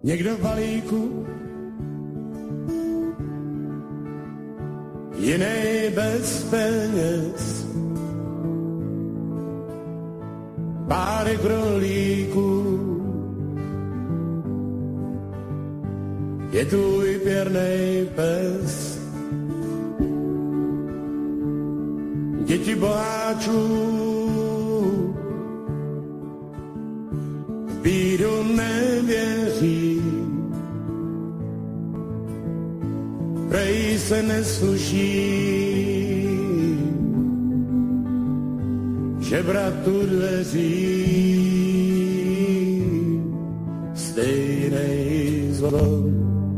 někdo v balíku, jiný bez peněz, párek rolíků, je tvůj pěrnej pes. Děti boháčů v bídu nevěří, prej se nesluší žebratu dveří, stejnej zvon.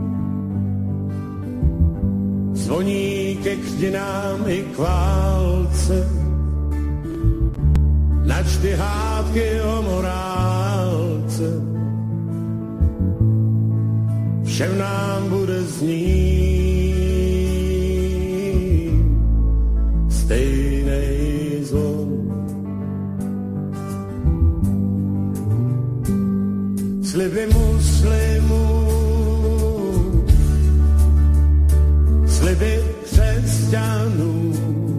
Zvoní ke křtinám i k válce, načty hádky o morálce, všem nám bude znít stejnej zvon. Sliby muslimů, sliby křesťanů,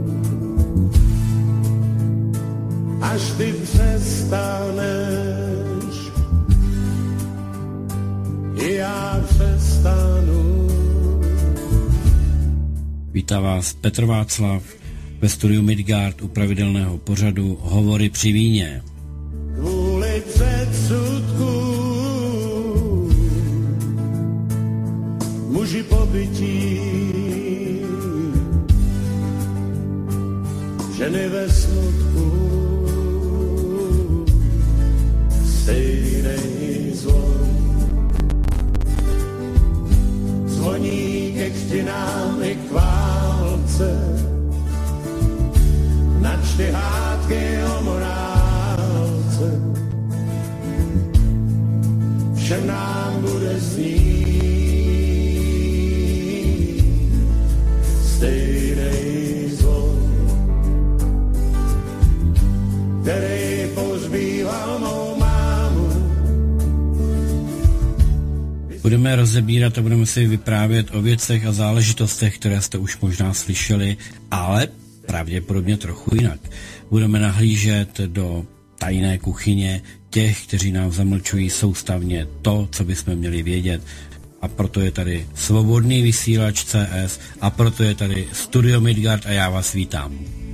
až ty přestaneš, i já přestanu. Vítá vás Petr Václav ve studiu Midgard u pravidelného pořadu Hovory při víně. Kvůli předsudku muži pobytí, ženy ve smutku, stejnej zvon. Zvoní ke křtinám i k válce, načty hádky o morálce, všem nám bude znít stejnej zvon, který pozbýval mou mámu. Budeme rozebírat a budeme si vyprávět o věcech a záležitostech, které jste už možná slyšeli, ale pravděpodobně trochu jinak. Budeme nahlížet do tajné kuchyně těch, kteří nám zamlčují soustavně to, co bychom měli vědět. A proto je tady Svobodný vysílač CS a proto je tady Studio Midgard a já vás vítám.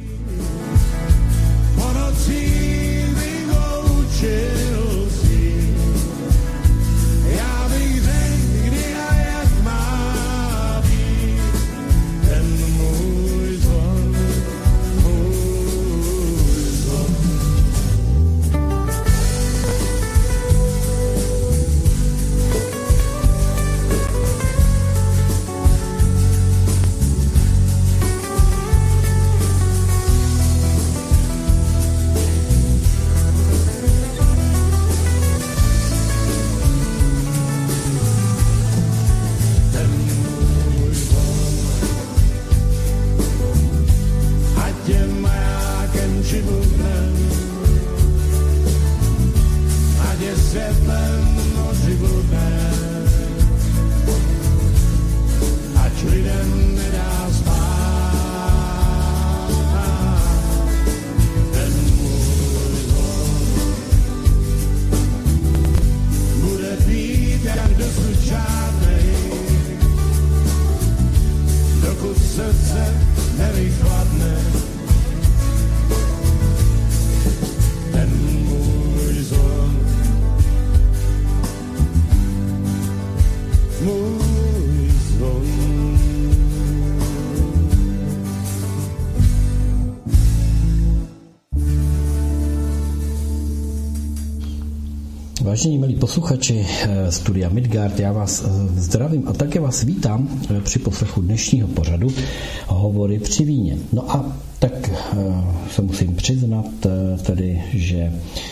Vážení milí posluchači studia Midgard, já vás zdravím a také vás vítám při poslechu dnešního pořadu Hovory při víně. No a tak se musím přiznat tedy, že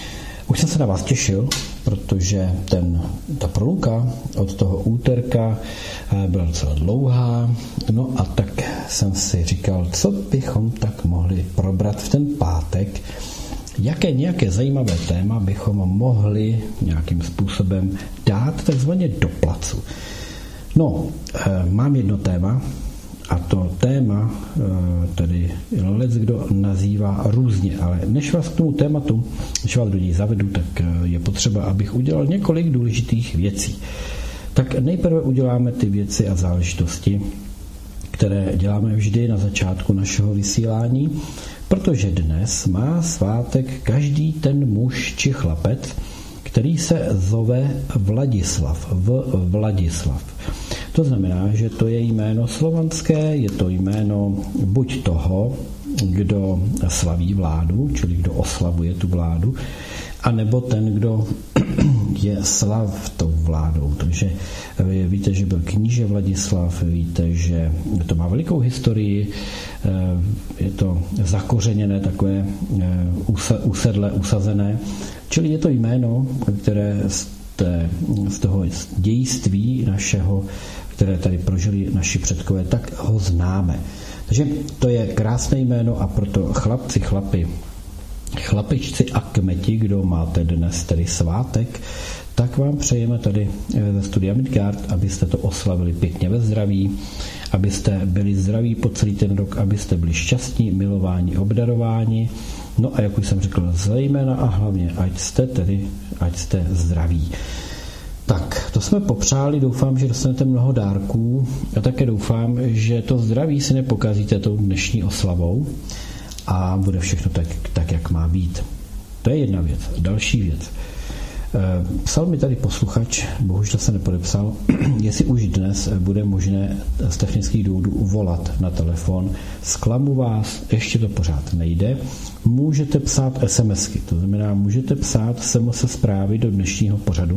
už jsem se na vás těšil, protože ta proluka od toho úterka byla docela dlouhá, no a tak jsem si říkal, co bychom tak mohli probrat v ten pátek, nějaké zajímavé téma bychom mohli nějakým způsobem dát takzvaně do placu. No, mám jedno téma a to téma tedy leckdo nazývá různě, ale než vás k tomu tématu, než vás do něj zavedu, tak je potřeba, abych udělal několik důležitých věcí. Tak nejprve uděláme ty věci a záležitosti, které děláme vždy na začátku našeho vysílání, protože dnes má svátek každý ten muž či chlapec, který se zove Vladislav. To znamená, že to je jméno slovanské, je to jméno buď toho, kdo slaví vládu, čili kdo oslavuje tu vládu, anebo ten, kdo je slav tou vládou. Takže víte, že byl kníže Vladislav, víte, že to má velikou historii, je to zakořeněné, takové usedlé, usazené, čili je to jméno, které z toho dějství našeho, které tady prožili naši předkové, tak ho známe. Takže to je krásné jméno a proto chlapičci a kmeti, kdo máte dnes tedy svátek, tak vám přejeme tady ze studia Midgard, abyste to oslavili pěkně ve zdraví, abyste byli zdraví po celý ten rok, abyste byli šťastní, milováni, obdarováni. No a jak už jsem řekl, zejména a hlavně, ať jste zdraví. Tak, to jsme popřáli, doufám, že dostanete mnoho dárků a také doufám, že to zdraví si nepokazíte tou dnešní oslavou a bude všechno tak, jak má být. To je jedna věc. Další věc. Psal mi tady posluchač, bohužel se nepodepsal, jestli už dnes bude možné z technických důvodů volat na telefon. Zklamu vás, ještě to pořád nejde. Můžete psát SMSky, to znamená, můžete psát SMS zprávy do dnešního pořadu.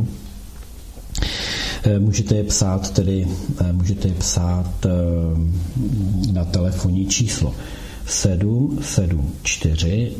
Můžete je psát na telefonní číslo 774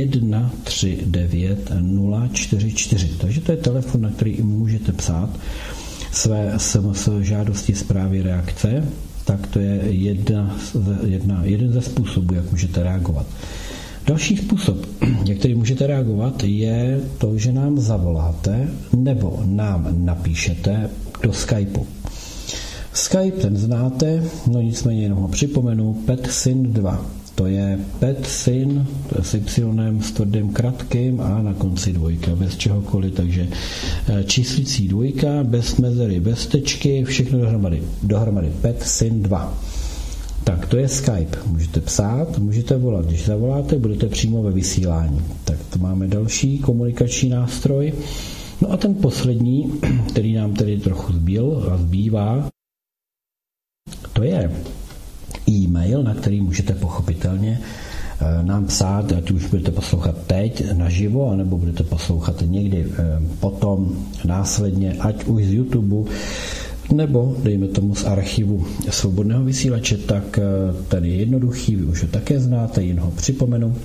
139 044. Takže to je telefon, na který můžete psát své SMS žádosti, zprávy, reakce. Tak to je jeden ze způsobů, jak můžete reagovat. Další způsob, jak tedy můžete reagovat, je to, že nám zavoláte nebo nám napíšete do Skypeu. Skype ten znáte, no nicméně jenom ho připomenu, PetSyn2. To je PetSyn s Y, s tvrdým kratkým a na konci dvojka, bez čehokoliv, takže číslicí dvojka, bez mezery, bez tečky, všechno dohromady PetSyn2. Tak to je Skype. Můžete psát, můžete volat. Když zavoláte, budete přímo ve vysílání. Tak to máme další komunikační nástroj. No a ten poslední, který nám tedy trochu zbývá, to je e-mail, na který můžete pochopitelně nám psát, ať už budete poslouchat teď naživo, anebo budete poslouchat někdy potom následně, ať už z YouTube, nebo dejme tomu z archivu Svobodného vysílače, tak tady je jednoduchý, vy už ho také znáte, jen ho připomenu,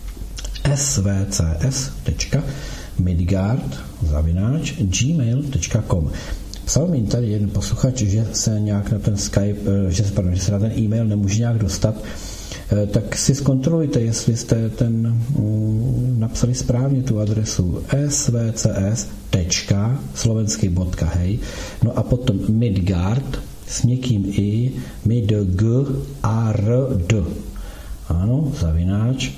svcs.midgard@gmail.com. Psal mi tady jeden posluchač, že se nějak na ten Skype, že se na ten e-mail nemůže nějak dostat, tak si zkontrolujte, jestli jste napsali správně tu adresu svcs.slovenský.hej, no a potom Midgard s někým i midgard, ano, zavináč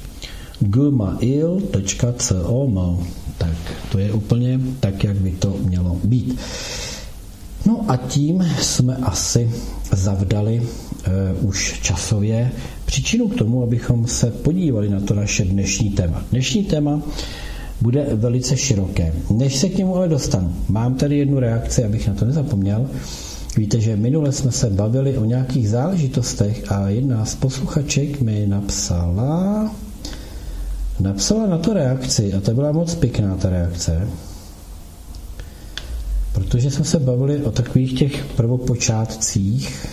gmail.com. Tak to je úplně tak, jak by to mělo být. No a tím jsme asi zavdali už časově příčinu k tomu, abychom se podívali na to naše dnešní téma. Dnešní téma bude velice široké. Než se k němu ale dostanu, mám tady jednu reakci, abych na to nezapomněl. Víte, že minule jsme se bavili o nějakých záležitostech a jedna z posluchaček mi napsala na to reakci a to byla moc pěkná ta reakce, protože jsme se bavili o takových těch prvopočátcích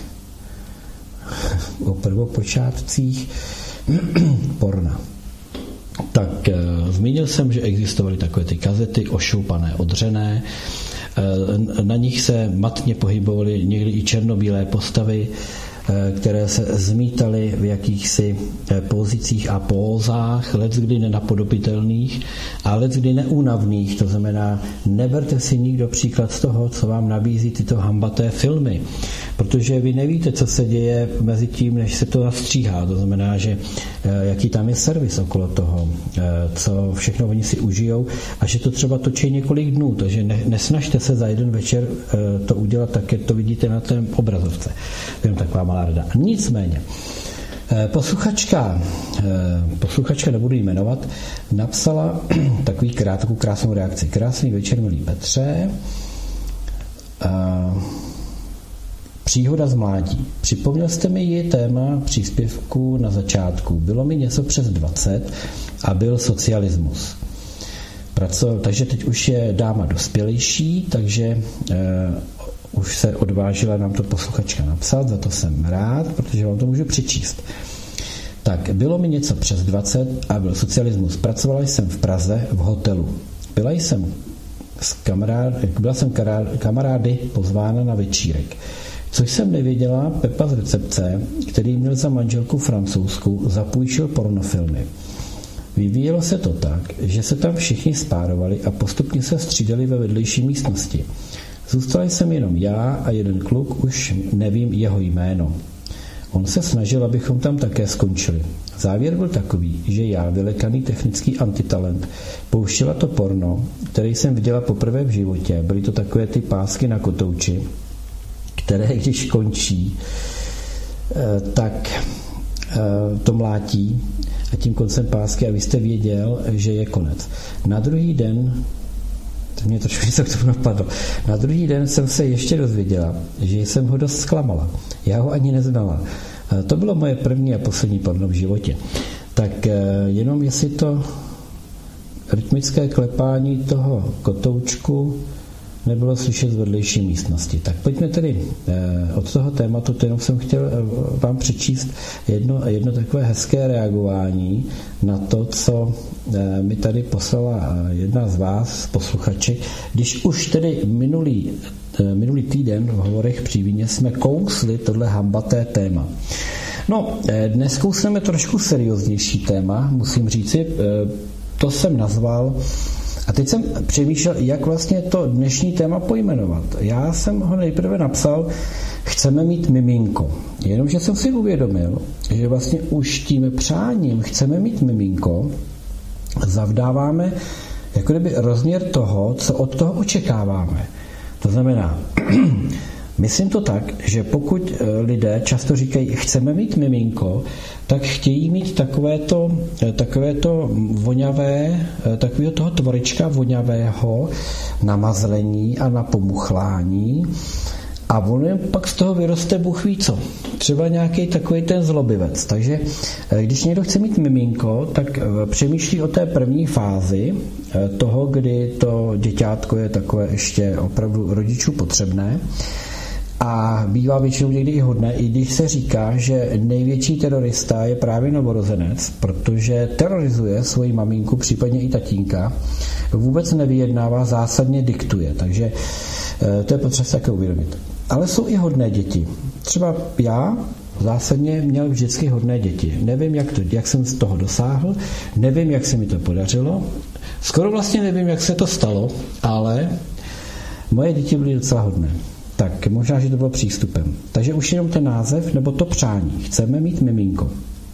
porna. Tak zmínil jsem, že existovaly takové ty kazety ošoupané, odřené, na nich se matně pohybovaly někdy i černobílé postavy, které se zmítaly v jakýchsi pozicích a pózách, leckdy nenapodobitelných a leckdy neúnavných. To znamená, neberte si nikdo příklad z toho, co vám nabízí tyto hambaté filmy, protože vy nevíte, co se děje mezi tím, než se to nastříhá. To znamená, že jaký tam je servis okolo toho, co všechno oni si užijou a že to třeba točí několik dnů, takže nesnažte se za jeden večer to udělat tak, jak to vidíte na té obrazovce. Jenom taková malá rada. Nicméně, posluchačka, nebudu jí jmenovat, napsala takovou krásnou reakci. Krásný večer, milý Petře. Příhoda z mládí. Připomněl jste mi ji téma příspěvku na začátku. Bylo mi něco přes 20 a byl socialismus. Takže teď už je dáma dospělejší, takže už se odvážila nám to posluchačka napsat, za to jsem rád, protože vám to můžu přečíst. Tak, bylo mi něco přes 20 a byl socialismus. Pracovala jsem v Praze v hotelu. Byla jsem kamarády pozvána na večírek. Což jsem nevěděla, Pepa z recepce, který měl za manželku Francouzsku, zapůjčil pornofilmy. Vyvíjelo se to tak, že se tam všichni spárovali a postupně se střídali ve vedlejší místnosti. Zůstal jsem jenom já a jeden kluk, už nevím jeho jméno. On se snažil, abychom tam také skončili. Závěr byl takový, že já, vylekaný technický antitalent, pouštěla to porno, které jsem viděla poprvé v životě. Byly to takové ty pásky na kotouči, které, když končí, tak to mlátí a tím koncem pásky a vy jste věděl, že je konec. Na druhý den, to mě trošku něco k tomu napadlo, na druhý den jsem se ještě dozvěděla, že jsem ho dost zklamala. Já ho ani neznala. To bylo moje první a poslední porno v životě. Tak jenom jestli to rytmické klepání toho kotoučku nebylo slyšet z vedlejší místnosti. Tak pojďme tedy od toho tématu, to jenom jsem chtěl vám přečíst jedno takové hezké reagování na to, co mi tady poslala jedna z vás, posluchaček, když už tedy minulý týden v Hovorech při víně jsme kousli tohle hambaté téma. No, dnes kousneme trošku serióznější téma, musím říci, to jsem nazval. A teď jsem přemýšlel, jak vlastně to dnešní téma pojmenovat. Já jsem ho nejprve napsal, chceme mít miminko. Jenomže jsem si uvědomil, že vlastně už tím přáním chceme mít miminko, zavdáváme jako kdyby rozměr toho, co od toho očekáváme. To znamená, myslím to tak, že pokud lidé často říkají, chceme mít miminko, tak chtějí mít takové to voňavé, takového toho tvorička voňavého namazlení a napomuchlání a on pak z toho vyroste Bůh ví co. Třeba nějaký takový ten zlobivec. Takže když někdo chce mít miminko, tak přemýšlí o té první fázi toho, kdy to děťátko je takové ještě opravdu rodičů potřebné. A bývá většinou někdy i hodné, i když se říká, že největší terorista je právě novorozenec, protože terorizuje svoji maminku, případně i tatínka, vůbec nevyjednává, zásadně diktuje. Takže to je potřeba se také uvědomit. Ale jsou i hodné děti. Třeba já zásadně měl vždycky hodné děti. Nevím, jak jsem z toho dosáhl, nevím, jak se mi to podařilo, skoro vlastně nevím, jak se to stalo, ale moje děti byly docela hodné. Tak možná, že to bylo přístupem. Takže už jenom ten název, nebo to přání. Chceme mít miminko.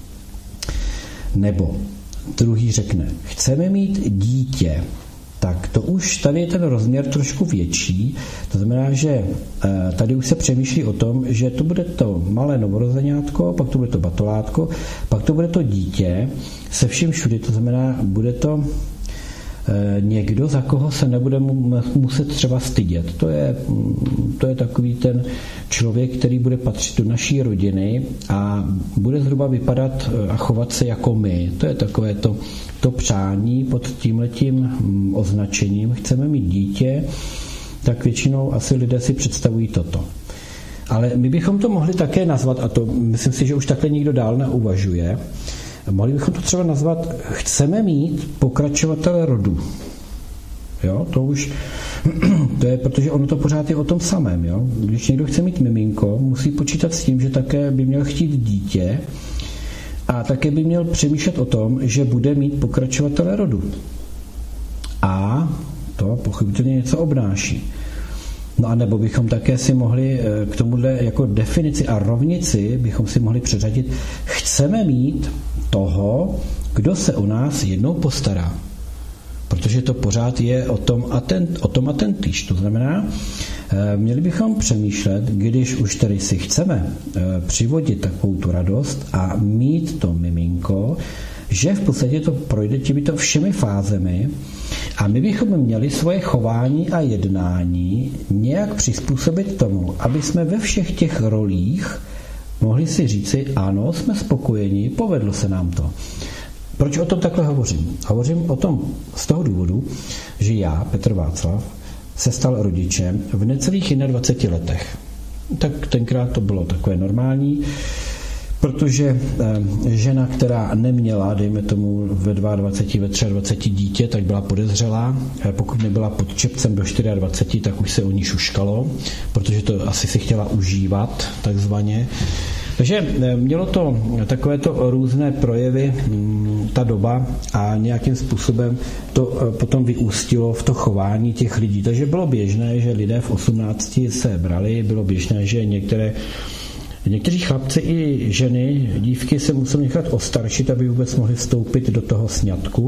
Nebo druhý řekne, chceme mít dítě. Tak to už tady je ten rozměr trošku větší. To znamená, že tady už se přemýšlí o tom, že to bude to malé novorozeňátko, pak to bude to batolátko, pak to bude to dítě se vším všudy. To znamená, bude to někdo, za koho se nebude muset třeba stydět. To je takový ten člověk, který bude patřit do naší rodiny a bude zhruba vypadat a chovat se jako my. To je takové to přání pod tímhletím označením. Chceme mít dítě, tak většinou asi lidé si představují toto. Ale my bychom to mohli také nazvat, a to myslím si, že už takhle nikdo dál neuvažuje, mohli bychom to třeba nazvat chceme mít pokračovatele rodu. Jo, to už To je, protože ono to pořád je o tom samém. Jo? Když někdo chce mít miminko, musí počítat s tím, že také by měl chtít dítě a také by měl přemýšlet o tom, že bude mít pokračovatele rodu. A to pochopitelně něco obnáší. No a nebo bychom také si mohli k tomuhle jako definici a rovnici bychom si mohli předřadit, chceme mít toho, kdo se o nás jednou postará. Protože to pořád je o tom a týž. To znamená, měli bychom přemýšlet, když už tady si chceme přivodit takovou tu radost a mít to miminko, že v podstatě to projde těmito všemi fázemi a my bychom měli svoje chování a jednání nějak přizpůsobit tomu, aby jsme ve všech těch rolích mohli si říci, ano, jsme spokojeni, povedlo se nám to. Proč o tom takhle hovořím? Hovořím o tom z toho důvodu, že já, Petr Václav, se stal rodičem v necelých 21 letech. Tak tenkrát to bylo takové normální, protože žena, která neměla, dejme tomu ve 22, ve 23 dítě, tak byla podezřelá. Pokud nebyla pod čepcem do 24, tak už se o ní šuškalo, protože to asi si chtěla užívat, takzvaně. Takže mělo to takovéto různé projevy ta doba a nějakým způsobem to potom vyústilo v to chování těch lidí. Takže bylo běžné, že lidé v 18 se brali, bylo běžné, že někteří chlapci i ženy, dívky se museli nechat ostaršit, aby vůbec mohli vstoupit do toho sňatku.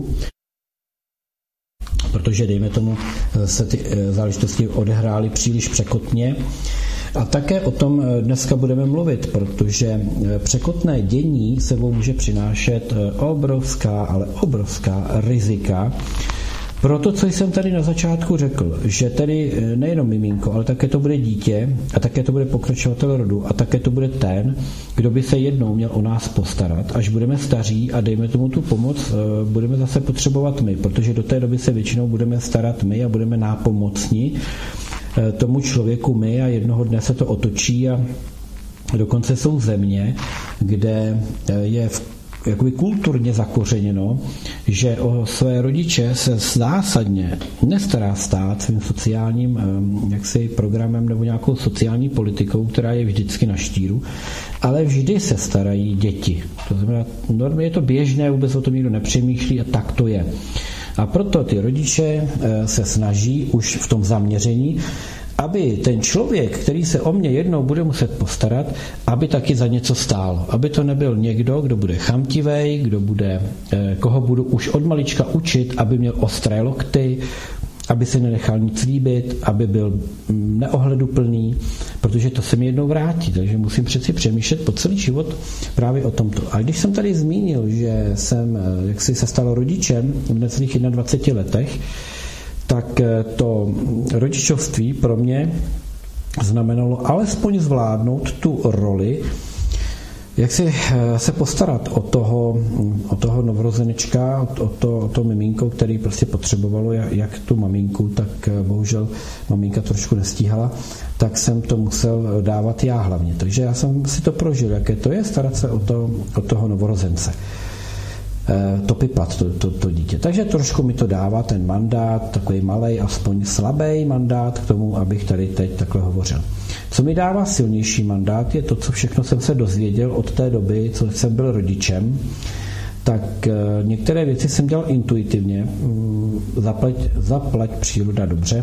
Protože, dejme tomu, se ty záležitosti odehrály příliš překotně. A také o tom dneska budeme mluvit, protože překotné dění sebou může přinášet obrovská, ale obrovská rizika. Proto, co jsem tady na začátku řekl, že tedy nejenom miminko, ale také to bude dítě a také to bude pokračovatel rodu a také to bude ten, kdo by se jednou měl o nás postarat, až budeme staří a dejme tomu tu pomoc, budeme zase potřebovat my, protože do té doby se většinou budeme starat my a budeme nápomocni tomu člověku my a jednoho dne se to otočí a dokonce jsou země, kde je jakoby kulturně zakořeněno, že o své rodiče se zásadně nestará stát svým sociálním programem nebo nějakou sociální politikou, která je vždycky na štíru, ale vždy se starají děti. To znamená, normálně je to běžné, vůbec o tom nikdo nepřemýšlí a tak to je. A proto ty rodiče se snaží už v tom zaměření, aby ten člověk, který se o mě jednou bude muset postarat, aby taky za něco stál. Aby to nebyl někdo, kdo bude chamtivej, koho budu už od malička učit, aby měl ostré lokty, aby se nenechal nic líbit, aby byl neohleduplný, protože to se mi jednou vrátí. Takže musím přeci přemýšlet po celý život právě o tomto. A když jsem tady zmínil, že jsem jaksi se stal rodičem v necelých 21 letech, tak to rodičovství pro mě znamenalo alespoň zvládnout tu roli, jak si se postarat o toho novorozenečka, o to miminko, který prostě potřebovalo jak tu maminku, tak bohužel maminka trošku nestíhala, tak jsem to musel dávat já hlavně. Takže já jsem si to prožil, jaké to je starat se o toho novorozence. To pipat, to dítě. Takže trošku mi to dává ten mandát, takový malej, aspoň slabý mandát k tomu, abych tady teď takhle hovořil. Co mi dává silnější mandát, je to, co všechno jsem se dozvěděl od té doby, co jsem byl rodičem, tak některé věci jsem dělal intuitivně, zaplať příroda dobře,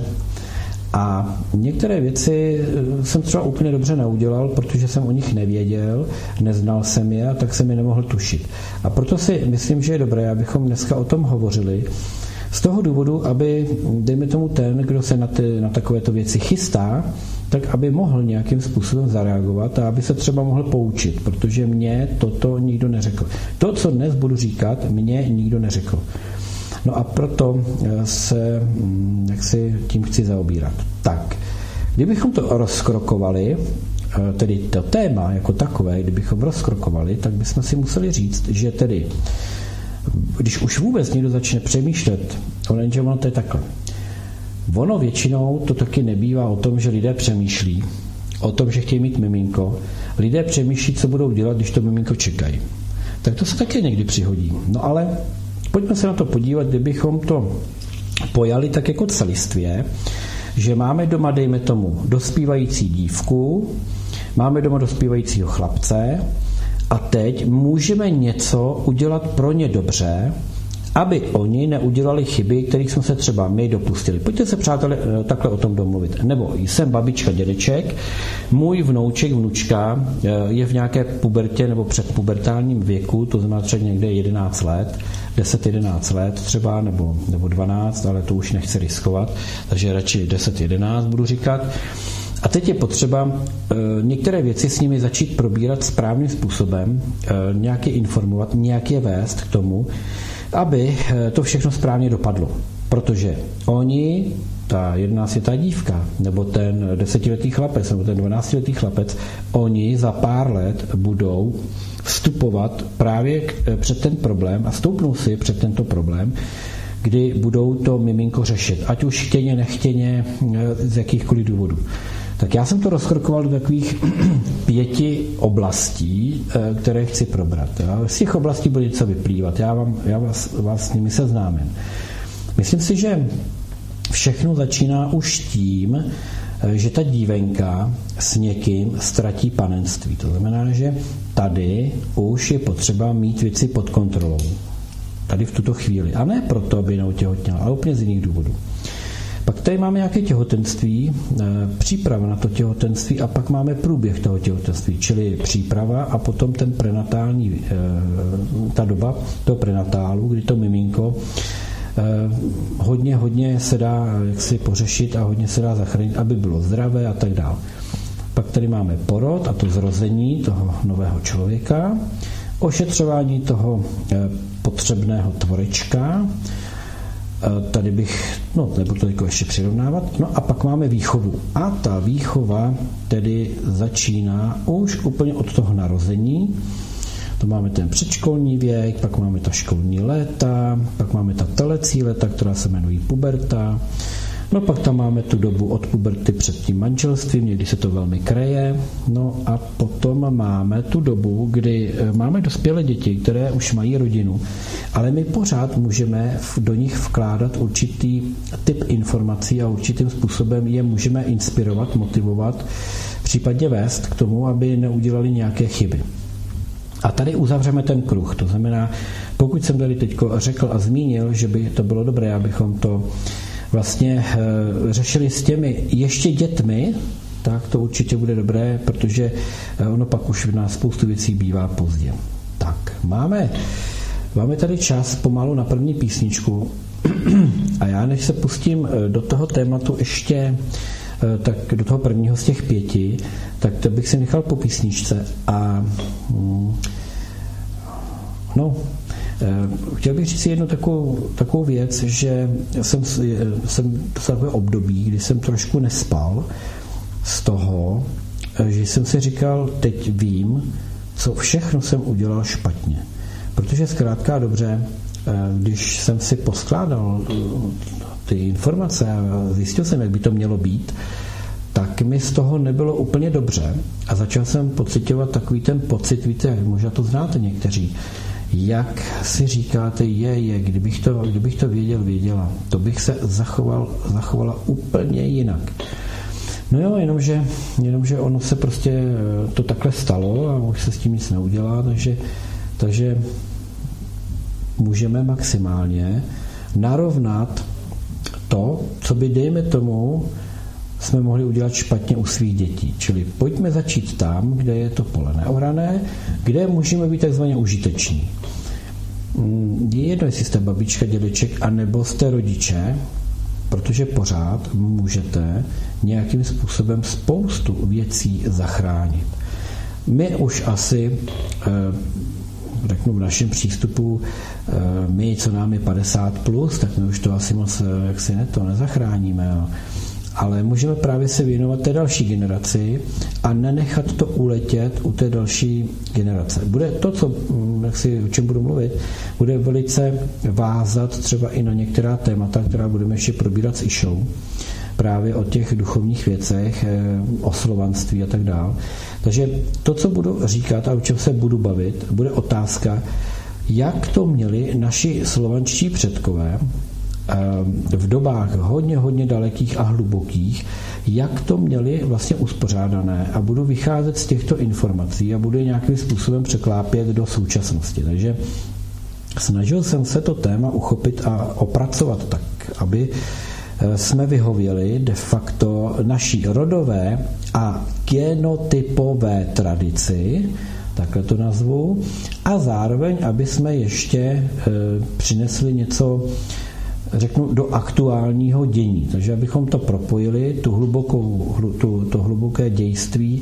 a některé věci jsem třeba úplně dobře neudělal, protože jsem o nich nevěděl, neznal jsem je a tak jsem je nemohl tušit. A proto si myslím, že je dobré, abychom dneska o tom hovořili, z toho důvodu, aby, dejme tomu ten, kdo se na takovéto věci chystá, tak aby mohl nějakým způsobem zareagovat a aby se třeba mohl poučit, protože mě toto nikdo neřekl. To, co dnes budu říkat, mě nikdo neřekl. No a proto se tím chci zaobírat. Tak, kdybychom to rozkrokovali, tedy to téma jako takové, kdybychom rozkrokovali, tak bychom si museli říct, že tedy, když už vůbec někdo začne přemýšlet, jenže ono to je takhle. Ono většinou to taky nebývá o tom, že lidé přemýšlí, o tom, že chtějí mít miminko. Lidé přemýšlí, co budou dělat, když to miminko čekají. Tak to se také někdy přihodí. No ale pojďme se na to podívat, kdybychom to pojali tak jako celistvě, že máme doma, dejme tomu, dospívající dívku, máme doma dospívajícího chlapce a teď můžeme něco udělat pro ně dobře, aby oni neudělali chyby, kterých jsme se třeba my dopustili. Pojďte se, přátelé, takhle o tom domluvit. Nebo jsem babička, dědeček, můj vnouček, vnučka je v nějaké pubertě nebo předpubertálním věku, to znamená třeba někde 11 let, 10-11 let třeba, nebo 12, ale to už nechci riskovat, takže radši 10-11 budu říkat. A teď je potřeba některé věci s nimi začít probírat správným způsobem, nějak je informovat, nějak je vést k tomu, aby to všechno správně dopadlo. Protože oni, ta 11letá dívka, nebo ten 10letý chlapec, nebo ten 12letý chlapec, oni za pár let budou vstupovat právě před ten problém a stoupnou si před tento problém, kdy budou to miminko řešit, ať už chtěně, nechtěně, z jakýchkoliv důvodů. Tak já jsem to rozkrkoval do takových 5 oblastí, které chci probrat. Z těch oblastí bude něco vyplývat. Já vás s nimi seznámím. Myslím si, že všechno začíná už tím, že ta dívenka s někým ztratí panenství. To znamená, že tady už je potřeba mít věci pod kontrolou. Tady v tuto chvíli. A ne proto, aby neotěhotněla, ale úplně z jiných důvodů. Pak tady máme nějaké těhotenství, příprava na to těhotenství a pak máme průběh toho těhotenství, čili příprava a potom ten prenatální, ta doba toho prenatálu, kdy to miminko hodně se dá jaksi pořešit a hodně se dá zachránit, aby bylo zdravé a tak dále. Pak tady máme porod a to zrození toho nového člověka, ošetřování toho potřebného tvorečka. Tady bych, nebudu to jako ještě přirovnávat. No a pak máme výchovu. A ta výchova tedy začíná už úplně od toho narození. To máme ten předškolní věk, pak máme ta školní léta, pak máme ta telecí léta, která se jmenují puberta. No pak tam máme tu dobu od puberty před tím manželstvím, někdy se to velmi kreje. No a potom máme tu dobu, kdy máme dospělé děti, které už mají rodinu, ale my pořád můžeme do nich vkládat určitý typ informací a určitým způsobem je můžeme inspirovat, motivovat, případně vést k tomu, aby neudělali nějaké chyby. A tady uzavřeme ten kruh. To znamená, pokud jsem tady teď řekl a zmínil, že by to bylo dobré, abychom to vlastně řešili s těmi ještě dětmi, tak to určitě bude dobré, protože ono pak už na spoustu věcí bývá pozdě. Tak, máme tady čas pomalu na první písničku a já než se pustím do toho tématu ještě tak do toho prvního z těch 5, tak to bych si nechal po písničce a chtěl bych říct si jednu takovou věc, že jsem takové období, kdy jsem trošku nespal z toho, že jsem si říkal, teď vím, co všechno jsem udělal špatně. Protože zkrátka dobře, když jsem si poskládal ty informace a zjistil jsem, jak by to mělo být, tak mi z toho nebylo úplně dobře a začal jsem pociťovat takový ten pocit, víte, možná to znáte někteří, jak si říkáte, kdybych to věděla, to bych se zachovala úplně jinak. No jo, jenomže ono se prostě to takhle stalo a už se s tím nic neudělá, takže můžeme maximálně narovnat to, co by, dejme tomu, jsme mohli udělat špatně u svých dětí. Čili pojďme začít tam, kde je to pole neorané, kde můžeme být takzvaně užiteční. Je jedno, jestli jste babička, dědeček, anebo jste rodiče, protože pořád můžete nějakým způsobem spoustu věcí zachránit. My už asi, řeknu v našem přístupu, my, co nám je 50+, tak my už to asi moc nezachráníme. Ale můžeme právě se věnovat té další generaci a nenechat to uletět u té další generace. Bude to, o čem budu mluvit, bude velice vázat třeba i na některá témata, která budeme ještě probírat s Išou, právě o těch duchovních věcech, o slovanství a tak dále. Takže to, co budu říkat a o čem se budu bavit, bude otázka, jak to měli naši slovanští předkové v dobách hodně dalekých a hlubokých, jak to měli vlastně uspořádané a budu vycházet z těchto informací a budu je nějakým způsobem překlápět do současnosti. Takže snažil jsem se to téma uchopit a opracovat tak, aby jsme vyhověli de facto naší rodové a genotypové tradici, takhle to nazvu, a zároveň, aby jsme ještě přinesli něco, řeknu, do aktuálního dění. Takže abychom to propojili, to hluboké dějství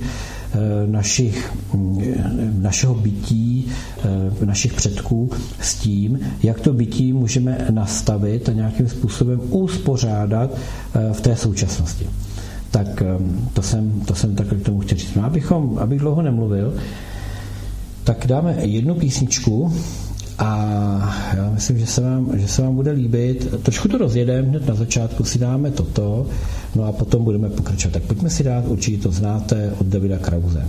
našeho bytí, našich předků s tím, jak to bytí můžeme nastavit a nějakým způsobem uspořádat v té současnosti. Tak to jsem takhle k tomu chtěl říct. No, abych dlouho nemluvil, tak dáme jednu písničku a já myslím, že se vám bude líbit. Trošku to rozjedeme, hned na začátku si dáme toto, no a potom budeme pokračovat. Tak pojďme si dát, určitě to znáte, od Davida Krause.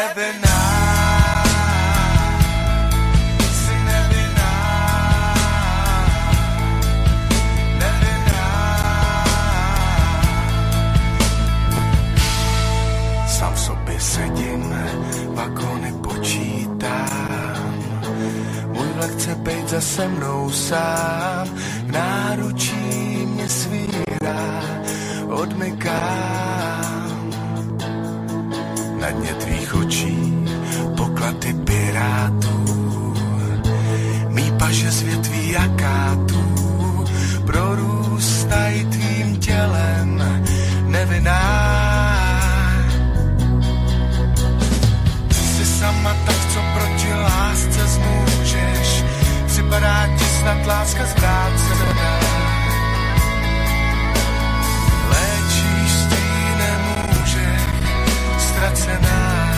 Sám sobě sedím, vagony počítám. Můj vlak chce bejt za se mnou sám, v náručí mě svírá, odmykám. Na dně tvých očí poklady pirátů, mý paže z větví akátů prorůstají tvým tělem nevinná. Jsi sama tak, co proti lásce zmůžeš, připadá ti snad láska zvrácená. Léčíš stínem můžeš, ztracená.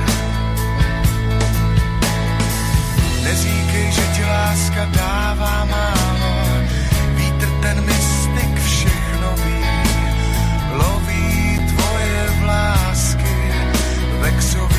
Neříkej, že ti láska dává málo, vítr ten mystik všechno ví, loví tvoje vlásky vexový.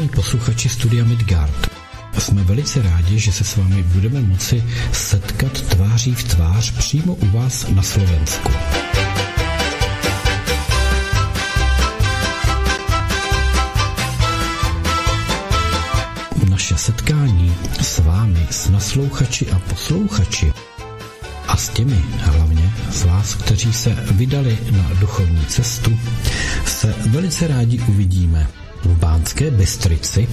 Milí posluchači Studia Midgard, jsme velice rádi, že se s vámi budeme moci setkat tváří v tvář přímo u vás na Slovensku. Naše setkání s vámi, s naslouchači a posluchači a s těmi hlavně z vás, kteří se vydali na duchovní cestu, se velice rádi uvidíme v Banské Bystrici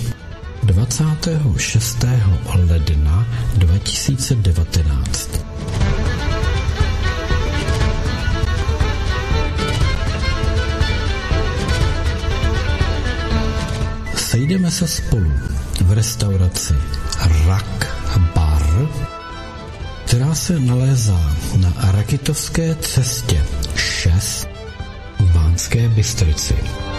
26. ledna 2019. Sejdeme se spolu v restauraci Rak Bar, která se nalézá na Rakitovské cestě 6 v Banské Bystrici.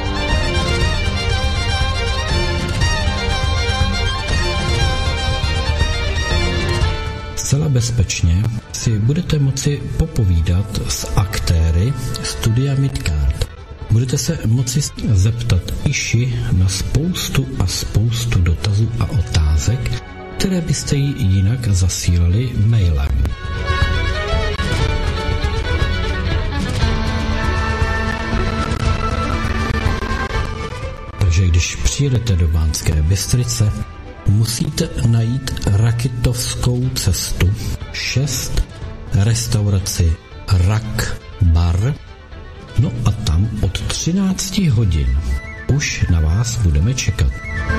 Zcela bezpečně si budete moci popovídat s aktéry Studia Midgard. Budete se moci zeptat Iši na spoustu dotazů a otázek, které byste jí jinak zasílali mailem. Takže když přijedete do Banské Bystrice, musíte najít Rakitovskou cestu 6, restauraci Rak Bar, no a tam od 13 hodin už na vás budeme čekat.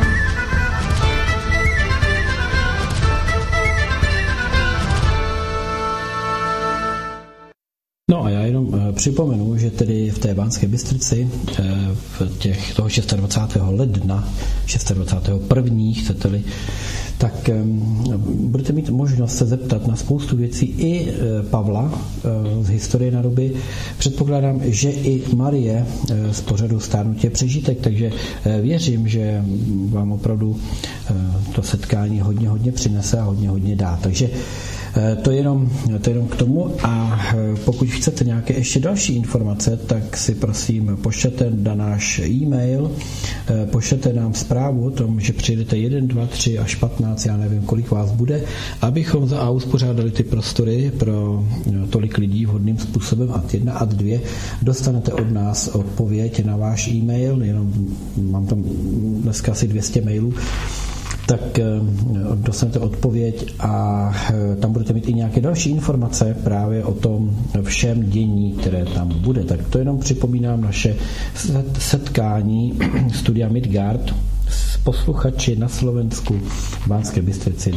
No a já jenom připomenu, že tedy v té Banské Bystrici toho 26. ledna, 26.1. chcete-li, tak budete mít možnost se zeptat na spoustu věcí i Pavla z Historie nádoby. Předpokládám, že i Marie z pořadu Stárnutí přežitek, takže věřím, že vám opravdu to setkání hodně přinese a hodně dá. Takže to je jenom k tomu, a pokud chcete nějaké ještě další informace, tak si prosím pošlete na náš e-mail, pošlete nám zprávu o tom, že přijdete 1, 2, 3 až 15, já nevím, kolik vás bude, abychom uspořádali ty prostory pro tolik lidí vhodným způsobem, a 1 a 2 dostanete od nás odpověď na váš e-mail, jenom mám tam dneska asi 200 mailů, tak dostanete odpověď a tam budete mít i nějaké další informace právě o tom všem dění, které tam bude. Tak to jenom připomínám naše setkání Studia Midgard s posluchači na Slovensku v Banské Bystrici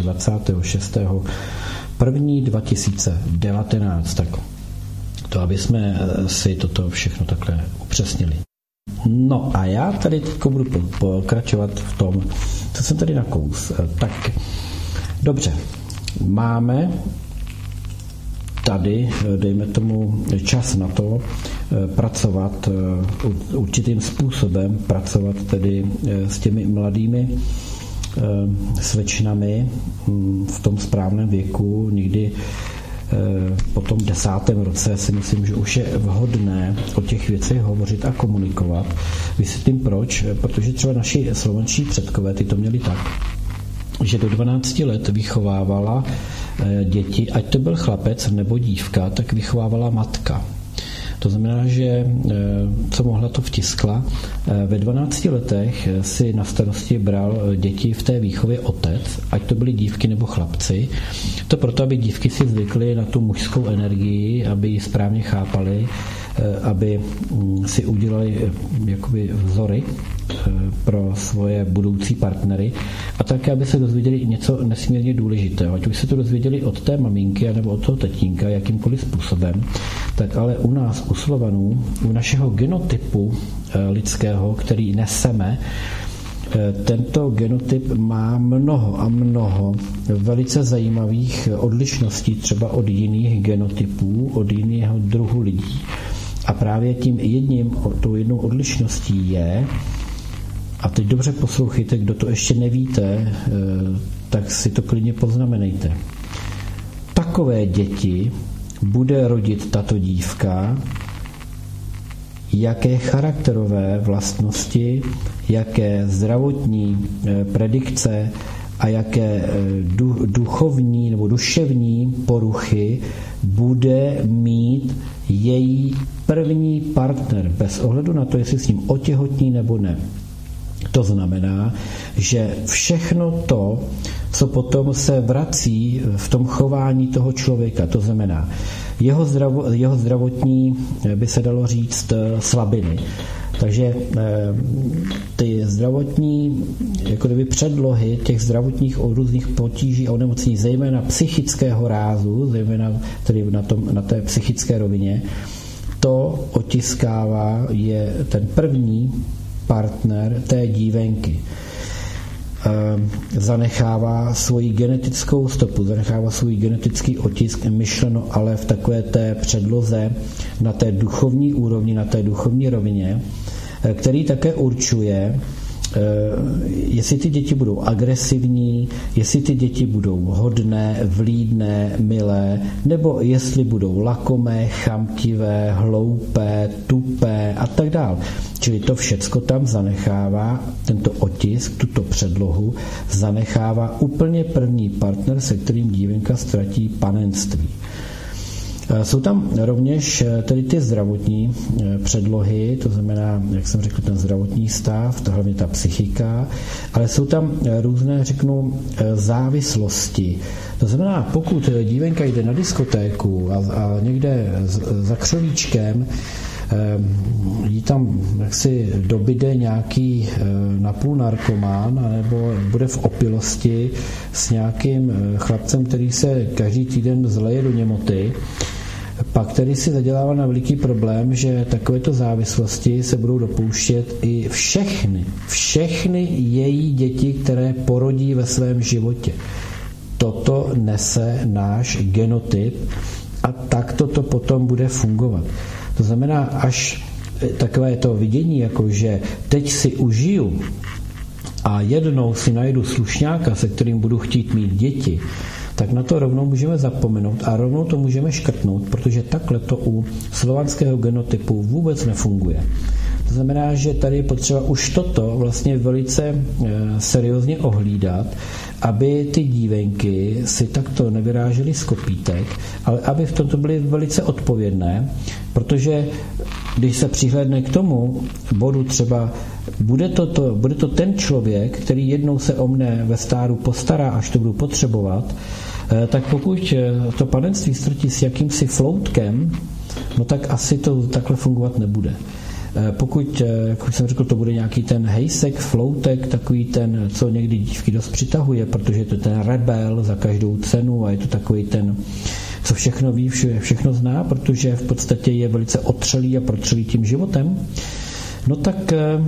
26.1.2019. Tak to, aby jsme si toto všechno takhle upřesnili. No a já tady teď budu pokračovat v tom, co jsem tady nakous. Tak, dobře, máme tady, dejme tomu, čas na to pracovat určitým způsobem, pracovat tedy s těmi mladými slečnami v tom správném věku, někdy po tom 10. roce si myslím, že už je vhodné o těch věcech hovořit a komunikovat. Vysvětlím proč, protože třeba naši slovenští předkové, ty to měli tak, že do 12 let vychovávala děti, ať to byl chlapec nebo dívka, tak vychovávala matka. To znamená, že co mohla, to vtiskla. Ve 12 letech si na starosti bral děti v té výchově otec, ať to byly dívky nebo chlapci. To proto, aby dívky si zvykly na tu mužskou energii, aby ji správně chápali, aby si udělali jakoby vzory pro svoje budoucí partnery, a také, aby se dozvěděli něco nesmírně důležitého. Ať už se to dozvěděli od té maminky nebo od toho tatínka jakýmkoliv způsobem, tak ale u nás, u Slovanů, u našeho genotypu lidského, který neseme, tento genotyp má mnoho velice zajímavých odlišností třeba od jiných genotypů, od jiného druhu lidí. A právě tou jednou odlišností je, a teď dobře poslouchejte, kdo to ještě nevíte, tak si to klidně poznamenejte. Takové děti bude rodit tato dívka jaké charakterové vlastnosti, jaké zdravotní predikce a jaké duchovní nebo duševní poruchy bude mít její první partner, bez ohledu na to, jestli s ním otěhotní nebo ne. To znamená, že všechno to, co potom se vrací v tom chování toho člověka, to znamená jeho zdravotní, by se dalo říct, slabiny. Takže ty zdravotní jako kdyby předlohy těch zdravotních různých potíží a onemocnění, zejména psychického rázu, zejména tedy na té psychické rovině, to otiskává je ten první partner té dívenky. Zanechává svoji genetickou stopu, zanechává svůj genetický otisk, myšleno ale v takové té předloze na té duchovní úrovni, na té duchovní rovině, který také určuje, jestli ty děti budou agresivní, jestli ty děti budou hodné, vlídné, milé, nebo jestli budou lakomé, chamtivé, hloupé, tupé a tak dále. Čili to všecko tam zanechává, tento otisk, tuto předlohu, zanechává úplně první partner, se kterým dívenka ztratí panenství. Jsou tam rovněž tedy ty zdravotní předlohy, to znamená, jak jsem řekl, ten zdravotní stav, hlavně ta psychika, ale jsou tam různé, řeknu, závislosti. To znamená, pokud dívenka jde na diskotéku a někde za křovíčkem jí tam jaksi dobyde nějaký napůl narkomán, anebo bude v opilosti s nějakým chlapcem, který se každý týden zleje do němoty, pak tedy si zadělává na veliký problém, že takovéto závislosti se budou dopouštět i všechny její děti, které porodí ve svém životě. Toto nese náš genotyp a takto to potom bude fungovat. To znamená, až takové to vidění, jako že teď si užiju a jednou si najdu slušňáka, se kterým budu chtít mít děti, tak na to rovnou můžeme zapomenout a rovnou to můžeme škrtnout, protože takhle to u slovanského genotypu vůbec nefunguje. To znamená, že tady je potřeba už toto vlastně velice seriózně ohlídat, aby ty dívenky si takto nevyrážely z kopítek, ale aby v tomto byly velice odpovědné, protože když se přihlédne k tomu bodu třeba, bude to ten člověk, který jednou se o mne ve stáru postará, až to budu potřebovat, tak pokud to panenství ztratí s jakýmsi floutkem, no tak asi to takhle fungovat nebude. Pokud, jak už jsem řekl, to bude nějaký ten hejsek, floutek, takový ten, co někdy dívky dost přitahuje, protože je to ten rebel za každou cenu a je to takový ten, co všechno ví, všechno zná, protože v podstatě je velice otřelý a protřelý tím životem, no tak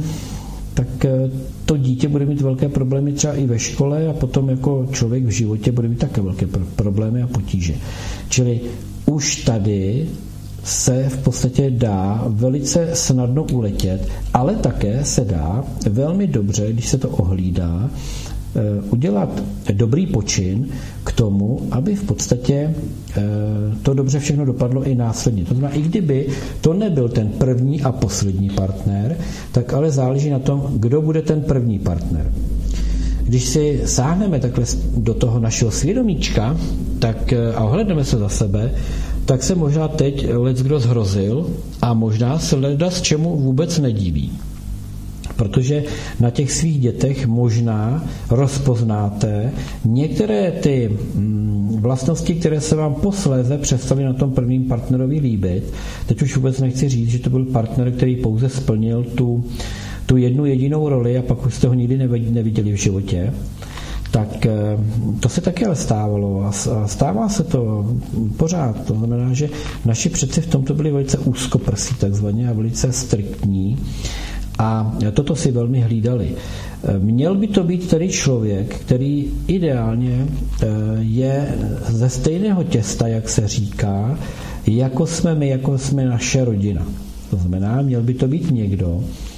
to dítě bude mít velké problémy třeba i ve škole a potom jako člověk v životě bude mít také velké problémy a potíže. Čili už tady se v podstatě dá velice snadno uletět, ale také se dá velmi dobře, když se to ohlídá, udělat dobrý počin k tomu, aby v podstatě to dobře všechno dopadlo i následně. To znamená, i kdyby to nebyl ten první a poslední partner, tak ale záleží na tom, kdo bude ten první partner. Když si sáhneme takhle do toho našeho svědomíčka a ohledneme se za sebe, tak se možná teď leckdo zhrozil a možná se leda z čemu vůbec nedíví. Protože na těch svých dětech možná rozpoznáte některé ty vlastnosti, které se vám posléze přestaly na tom prvním partnerovi líbit. Teď už vůbec nechci říct, že to byl partner, který pouze splnil tu jednu jedinou roli a pak už jste ho nikdy neviděli v životě. Tak to se taky ale stávalo a stává se to pořád. To znamená, že naši předci v tomto byli velice úzkoprsí takzvaně a velice striktní a toto si velmi hlídali. Měl by to být tedy člověk, který ideálně je ze stejného těsta, jak se říká, jako jsme my, jako jsme naše rodina. To znamená, měl by to být někdo,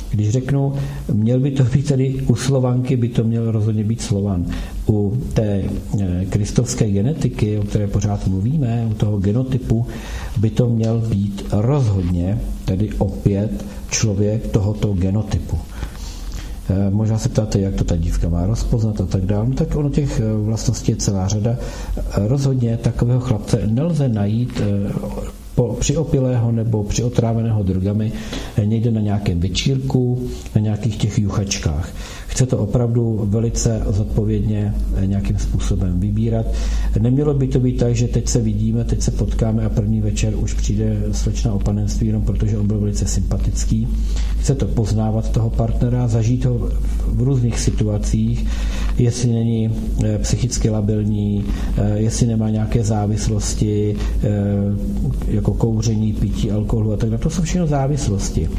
Když řeknu, měl by to být tedy u Slovanky, by to měl rozhodně být Slovan. U té kristovské genetiky, o které pořád mluvíme, u toho genotypu, by to měl být rozhodně tedy opět člověk tohoto genotypu. Možná se ptáte, jak to ta dívka má rozpoznat a tak dále. No, tak ono těch vlastností je celá řada. Rozhodně takového chlapce nelze najít při opilého nebo při otráveného drogami někde na nějakém večírku, na nějakých těch juchačkách. Chce to opravdu velice zodpovědně nějakým způsobem vybírat. Nemělo by to být tak, že teď se vidíme, teď se potkáme a první večer už přijde slečna o panenství, jenom protože on byl velice sympatický. Chce to poznávat toho partnera, zažít ho v různých situacích, jestli není psychicky labilní, jestli nemá nějaké závislosti, jako kouření, pití, alkoholu a tak dále. To jsou všechno závislosti.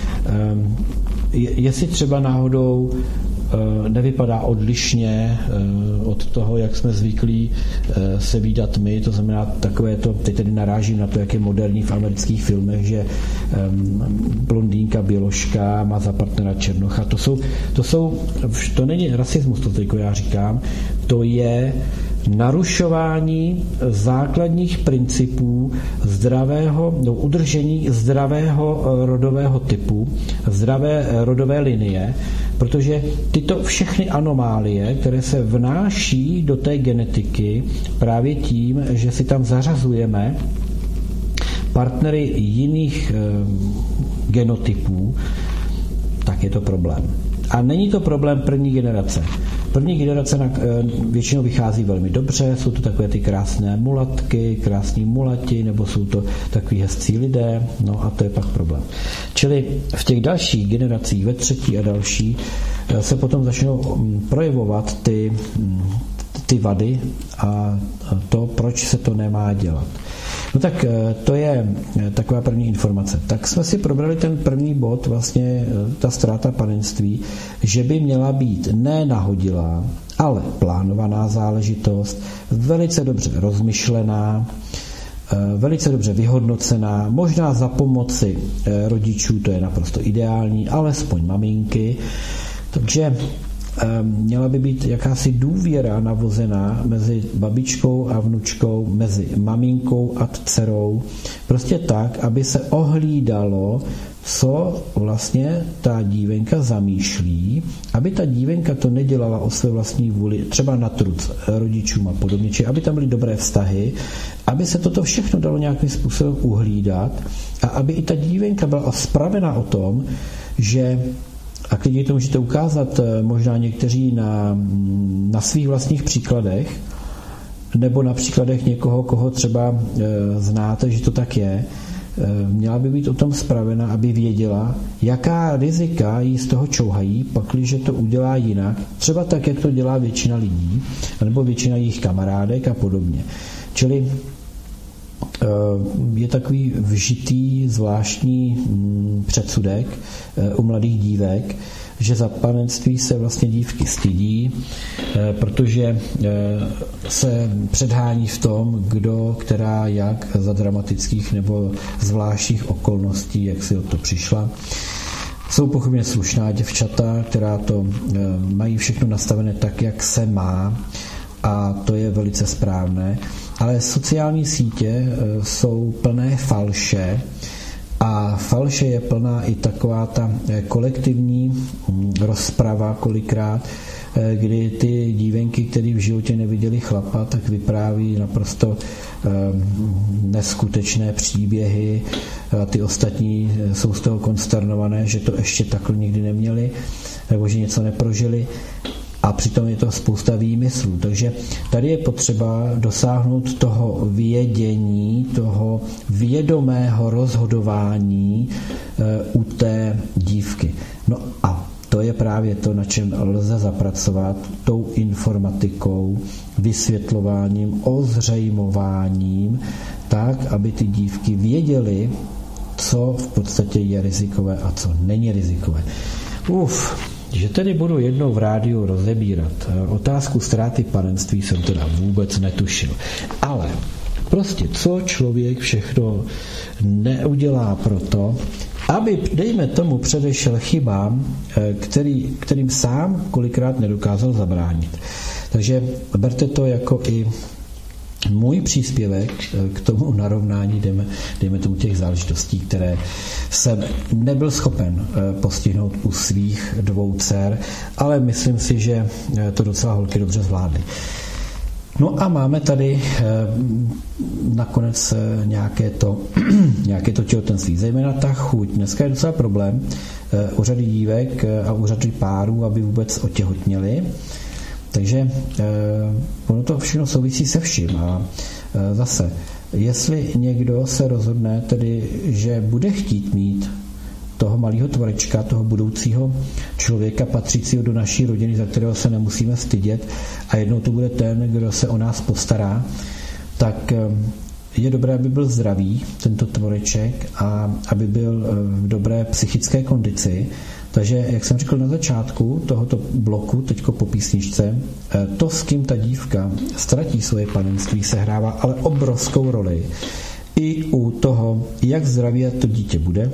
Jestli třeba náhodou nevypadá odlišně od toho, jak jsme zvyklí se vídat my, to znamená takové to, teď tedy narážím na to, jak je moderní v amerických filmech, že blondýnka běložka má za partnera černocha. To není rasismus, to teď já říkám, to je narušování základních principů udržení zdravého rodového typu, zdravé rodové linie, protože tyto všechny anomálie, které se vnáší do té genetiky právě tím, že si tam zařazujeme partnery jiných genotypů, tak je to problém. A není to problém první generace. První generace většinou vychází velmi dobře, jsou to takové ty krásné mulatky, krásní mulati, nebo jsou to takový hezcí lidé, no a to je pak problém. Čili v těch dalších generacích, ve třetí a další, se potom začnou projevovat ty vady a to, proč se to nemá dělat. No tak to je taková první informace. Tak jsme si probrali ten první bod, vlastně ta ztráta panenství, že by měla být ne nahodilá, ale plánovaná záležitost, velice dobře rozmyšlená, velice dobře vyhodnocená, možná za pomoci rodičů, to je naprosto ideální, alespoň maminky. Takže měla by být jakási důvěra navozená mezi babičkou a vnučkou, mezi maminkou a dcerou. Prostě tak, aby se ohlídalo, co vlastně ta dívenka zamýšlí, aby ta dívenka to nedělala o své vlastní vůli, třeba na trud rodičům a podobně, či aby tam byly dobré vztahy, aby se toto všechno dalo nějakým způsobem uhlídat a aby i ta dívenka byla spravená o tom, že a klidně to můžete ukázat možná někteří na svých vlastních příkladech, nebo na příkladech někoho, koho třeba znáte, že to tak je, měla by být o tom spravena, aby věděla, jaká rizika jí z toho čouhají, pakliže to udělá jinak, třeba tak, jak to dělá většina lidí, nebo většina jejich kamarádek a podobně. Čili je takový vžitý zvláštní předsudek u mladých dívek, že za panenství se vlastně dívky stydí, protože se předhání v tom, kdo, která, jak za dramatických nebo zvláštních okolností, jak si o to přišla. Jsou pochopně slušná děvčata, která to mají všechno nastavené tak, jak se má, a to je velice správné, ale sociální sítě jsou plné falše a falše je plná i taková ta kolektivní rozprava kolikrát, kdy ty dívenky, které v životě neviděli chlapa, tak vypráví naprosto neskutečné příběhy a ty ostatní jsou z toho konsternované, že to ještě takhle nikdy neměli nebo že něco neprožili. A přitom je to spousta výmyslů. Takže tady je potřeba dosáhnout toho vědění, toho vědomého rozhodování u té dívky. No a to je právě to, na čem lze zapracovat tou informatikou, vysvětlováním, ozřejmováním, tak, aby ty dívky věděly, co v podstatě je rizikové a co není rizikové. Že tedy budu jednou v rádiu rozebírat otázku ztráty panenství, jsem teda vůbec netušil. Ale prostě co člověk všechno neudělá proto, aby, dejme tomu, předešel chybám, kterým sám kolikrát nedokázal zabránit. Takže berte to jako i můj příspěvek k tomu narovnání, dejme tomu těch záležitostí, které jsem nebyl schopen postihnout u svých 2 dcer, ale myslím si, že to docela holky dobře zvládly. No a máme tady nakonec nějaké to těhotenství, zejména ta chuť. Dneska je docela problém u řady dívek a u řady párů, aby vůbec otěhotněli. Takže ono to všechno souvisí se vším. A zase, jestli někdo se rozhodne tedy, že bude chtít mít toho malého tvorečka, toho budoucího člověka patřícího do naší rodiny, za kterého se nemusíme stydět a jednou to bude ten, kdo se o nás postará, tak je dobré, aby byl zdravý, tento tvoreček, a aby byl v dobré psychické kondici. Takže, jak jsem řekl na začátku tohoto bloku, teďko po písničce, to, s kým ta dívka ztratí svoje panenství, sehrává ale obrovskou roli i u toho, jak zdravé to dítě bude.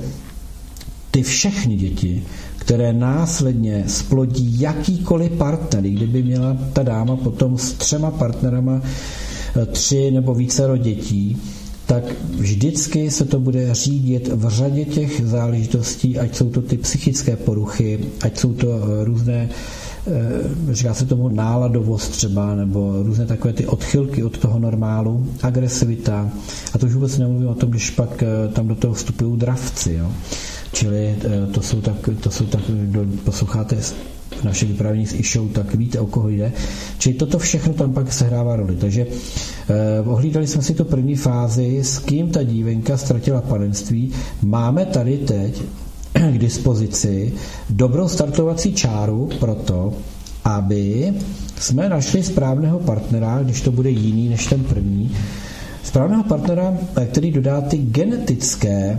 Ty všechny děti, které následně splodí jakýkoliv partner, kdyby měla ta dáma potom s 3 partnerama 3 nebo vícero dětí, tak vždycky se to bude řídit v řadě těch záležitostí, ať jsou to ty psychické poruchy, ať jsou to různé, říká se tomu náladovost třeba, nebo různé takové ty odchylky od toho normálu, agresivita. A to už vůbec nemluvím o tom, když pak tam do toho vstupují dravci. Jo? Čili to jsou tak, kdo posloucháte naše vyprávění s Išou, tak víte, o koho jde. Čili toto všechno tam pak sehrává roli. Takže ohlídali jsme si tu první fázi, s kým ta dívenka ztratila panenství. Máme tady teď k dispozici dobrou startovací čáru pro to, aby jsme našli správného partnera, když to bude jiný než ten první, správného partnera, který dodá ty genetické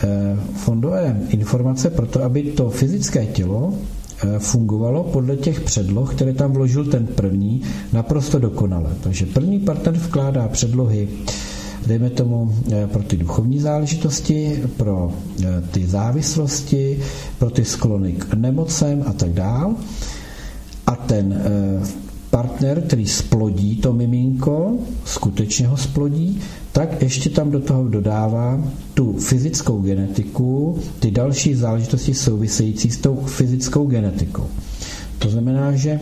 fondové informace pro to, aby to fyzické tělo fungovalo podle těch předloh, které tam vložil ten první, naprosto dokonale. Takže první partner vkládá předlohy, dejme tomu, pro ty duchovní záležitosti, pro ty závislosti, pro ty sklony k nemocem a tak dál. A ten partner, který splodí to miminko, skutečně ho splodí, tak ještě tam do toho dodává tu fyzickou genetiku, ty další záležitosti související s tou fyzickou genetikou. To znamená, že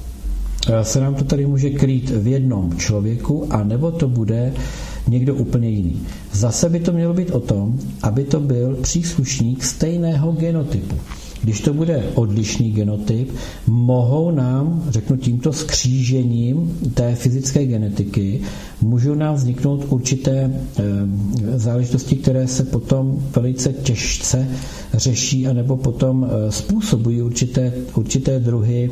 se nám to tady může krýt v jednom člověku, anebo to bude někdo úplně jiný. Zase by to mělo být o tom, aby to byl příslušník stejného genotypu. Když to bude odlišný genotyp, mohou nám, řeknu tímto skřížením té fyzické genetiky, můžou nám vzniknout určité záležitosti, které se potom velice těžce řeší, anebo potom způsobují určité druhy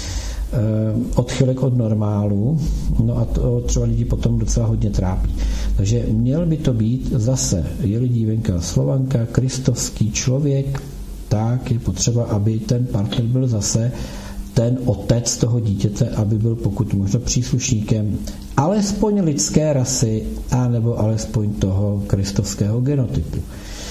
odchylek od normálu, no a to třeba lidi potom docela hodně trápí. Takže měl by to být zase, je-li dívenka Slovanka, kristovský člověk, tak je potřeba, aby ten partner byl zase ten otec toho dítěte, aby byl pokud možno příslušníkem alespoň lidské rasy, anebo alespoň toho kristovského genotypu.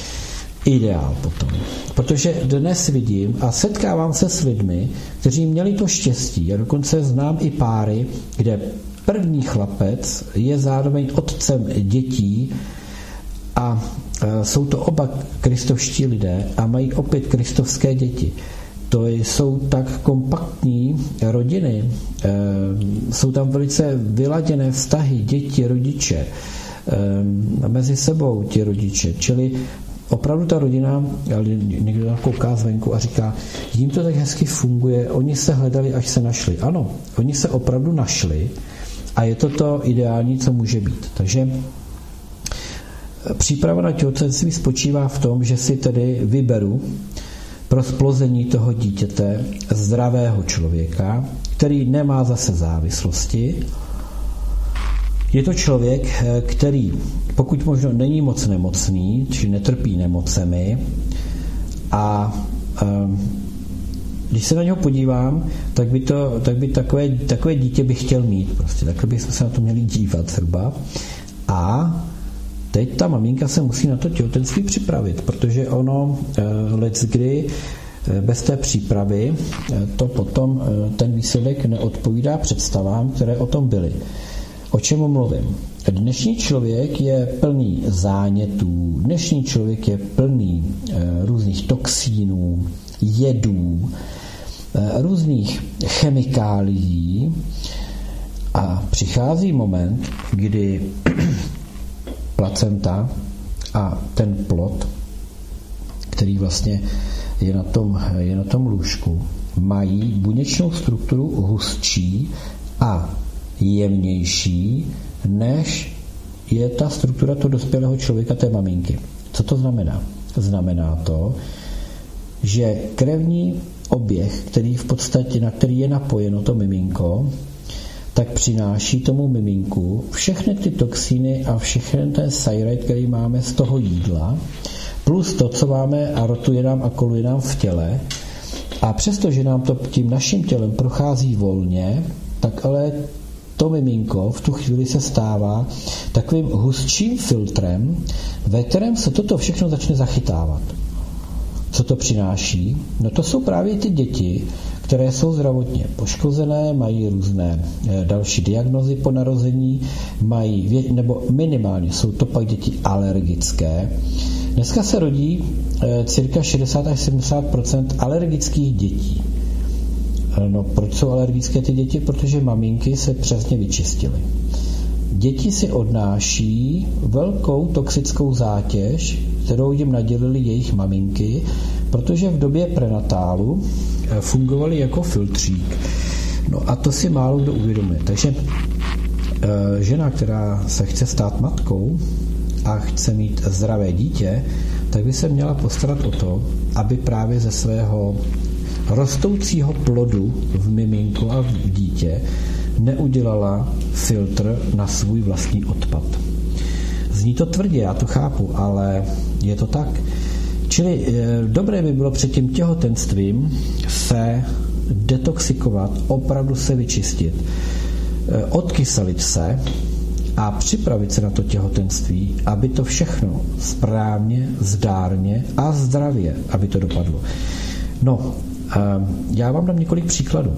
Ideál potom. Protože dnes vidím a setkávám se s lidmi, kteří měli to štěstí. Já dokonce znám i páry, kde první chlapec je zároveň otcem dětí a jsou to oba kristovští lidé a mají opět kristovské děti. To jsou tak kompaktní rodiny, jsou tam velice vyladěné vztahy, děti, rodiče, mezi sebou ti rodiče, čili opravdu ta rodina, někdo kouká zvenku a říká, jim to tak hezky funguje, oni se hledali, až se našli. Ano, oni se opravdu našli a je to ideální, co může být. Takže příprava na těhotenství spočívá v tom, že si tedy vyberu pro splození toho dítěte zdravého člověka, který nemá zase závislosti. Je to člověk, který pokud možno není moc nemocný, či netrpí nemocemi a když se na něho podívám, tak by takové dítě bych chtěl mít. Prostě takhle bychom se na to měli dívat zhruba. A teď ta maminka se musí na to těhotenství připravit, protože ono leckdy bez té přípravy to potom ten výsledek neodpovídá představám, které o tom byly. O čem mluvím? Dnešní člověk je plný zánětů, dnešní člověk je plný různých toxínů, jedů, různých chemikálií a přichází moment, kdy placenta a ten plod, který vlastně je na tom lůžku, mají buněčnou strukturu hustší a jemnější, než je ta struktura toho dospělého člověka, té maminky. Co to znamená? Znamená to, že krevní oběh, na který je napojeno to miminko, tak přináší tomu miminku všechny ty toxíny a všechny ten sajrajt, který máme z toho jídla, plus to, co máme a rotuje nám a koluje nám v těle. A přestože nám to tím naším tělem prochází volně, tak ale to miminko v tu chvíli se stává takovým hustším filtrem, ve kterém se toto všechno začne zachytávat. Co to přináší? No to jsou právě ty děti, které jsou zdravotně poškozené, mají různé další diagnózy po narození, nebo minimálně jsou to pak děti alergické. Dneska se rodí cirka 60 až 70% alergických dětí. No, proč jsou alergické ty děti? Protože maminky se přesně vyčistily. Děti si odnáší velkou toxickou zátěž, kterou jim nadělily jejich maminky, protože v době prenatálu fungovaly jako filtřík. No a to si málo kdo uvědomuje. Takže žena, která se chce stát matkou a chce mít zdravé dítě, tak by se měla postarat o to, aby právě ze svého rostoucího plodu v miminku a v dítě neudělala filtr na svůj vlastní odpad. Zní to tvrdě, já to chápu, ale je to tak. Čili dobré by bylo před tím těhotenstvím se detoxikovat, opravdu se vyčistit, odkyselit se a připravit se na to těhotenství, aby to všechno správně, zdárně a zdravě, aby to dopadlo. No, já vám dám několik příkladů.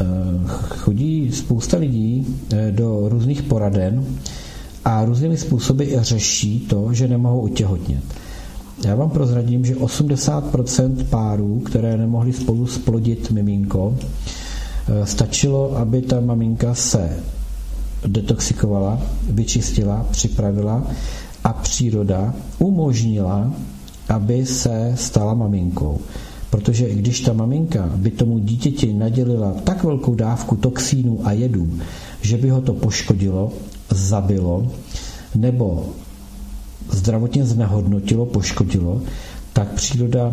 Chodí spousta lidí do různých poraden a různými způsoby řeší to, že nemohou otěhotnět. Já vám prozradím, že 80% párů, které nemohli spolu splodit miminko, stačilo, aby ta maminka se detoxikovala, vyčistila, připravila a příroda umožnila, aby se stala maminkou. Protože když ta maminka by tomu dítěti nadělila tak velkou dávku toxínů a jedů, že by ho to poškodilo, zabilo nebo zdravotně znehodnotilo, poškodilo, tak příroda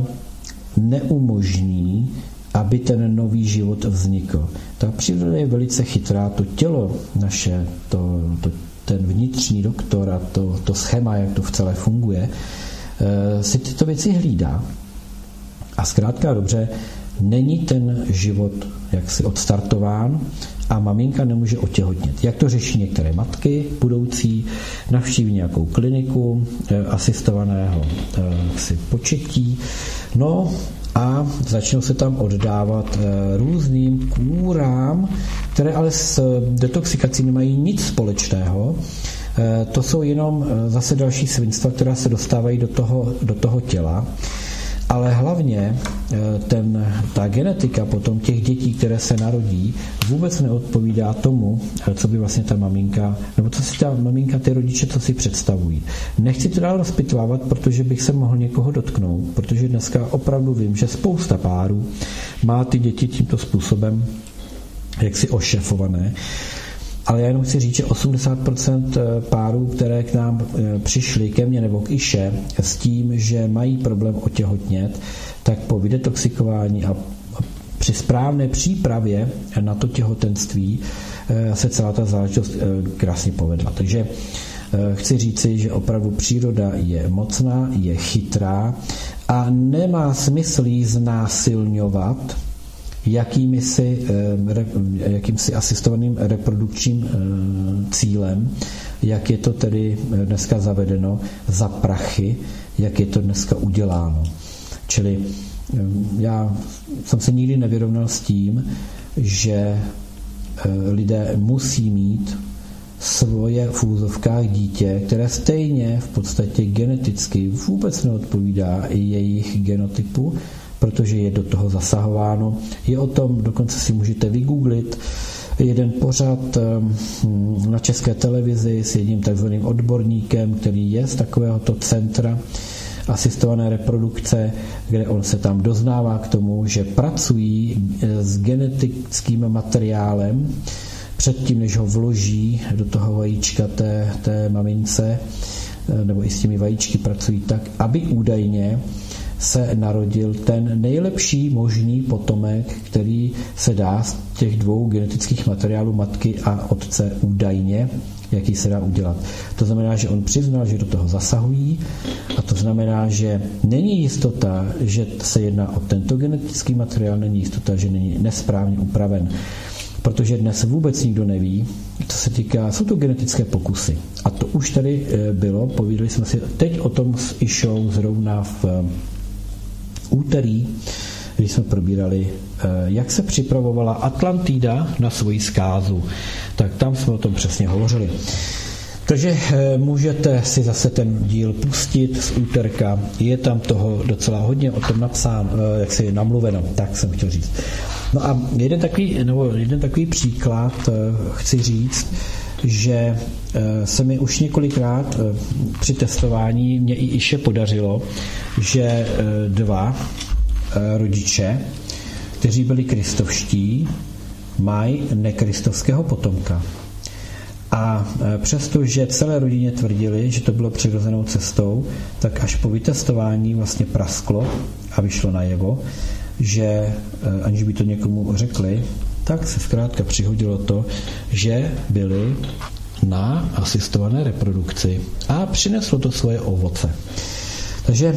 neumožní, aby ten nový život vznikl. Ta příroda je velice chytrá, to tělo naše, ten vnitřní doktor a to schéma, jak to v celé funguje, si tyto věci hlídá. A zkrátka dobře, není ten život jaksi odstartován a maminka nemůže otěhotnět. Jak to řeší některé matky budoucí, navštíví nějakou kliniku asistovaného početí, no a začnou se tam oddávat různým kůrám, které ale s detoxikací nemají nic společného. To jsou jenom zase další svinstva, která se dostávají do toho těla. Ale hlavně ta genetika potom těch dětí, které se narodí, vůbec neodpovídá tomu, co by vlastně ta maminka, nebo co si ta maminka, ty rodiče, co si představují. Nechci to dál rozpitvávat, protože bych se mohl někoho dotknout, protože dneska opravdu vím, že spousta párů má ty děti tímto způsobem jaksi ošefované. Ale já jenom chci říct, že 80% párů, které k nám přišly, ke mně nebo k Iše, s tím, že mají problém otěhotnět, tak po vydetoxikování a při správné přípravě na to těhotenství se celá ta záležitost krásně povedla. Takže chci říci, že opravdu příroda je mocná, je chytrá a nemá smysl jí znásilňovat jakýmsi asistovaným reprodukčním cílem, jak je to tedy dneska zavedeno za prachy, jak je to dneska uděláno. Čili já jsem se nikdy nevyrovnal s tím, že lidé musí mít svoje v úzovkách dítě, které stejně v podstatě geneticky vůbec neodpovídá i jejich genotypu, protože je do toho zasahováno. Je o tom, dokonce si můžete vygooglit, jeden pořad na České televizi s jedním takzvaným odborníkem, který je z takovéhoto centra asistované reprodukce, kde on se tam doznává k tomu, že pracují s genetickým materiálem předtím, než ho vloží do toho vajíčka té mamince, nebo i s těmi vajíčky pracují tak, aby údajně se narodil ten nejlepší možný potomek, který se dá z těch dvou genetických materiálů matky a otce údajně, jaký se dá udělat. To znamená, že on přiznal, že do toho zasahují, a to znamená, že není jistota, že se jedná o tento genetický materiál, není jistota, že není nesprávně upraven. Protože dnes vůbec nikdo neví, co se týká, jsou to genetické pokusy. A to už tady bylo, povídali jsme si teď o tom s Išou zrovna v úterý, když jsme probírali, jak se připravovala Atlantida na svoji zkázu. Tak tam jsme o tom přesně hovořili. Takže můžete si zase ten díl pustit z úterka. Je tam toho docela hodně o tom napsáno, jak se je namluveno, tak jsem chtěl říct. No a jeden takový příklad chci říct, že se mi už několikrát při testování mě i Iše podařilo, že dva rodiče, kteří byli kristovští, mají nekristovského potomka. A přestože celé rodině tvrdili, že to bylo přirozenou cestou, tak až po vytestování vlastně prasklo a vyšlo najevo, že aniž by to někomu řekli, tak se zkrátka přihodilo to, že byli na asistované reprodukci a přineslo to svoje ovoce. Takže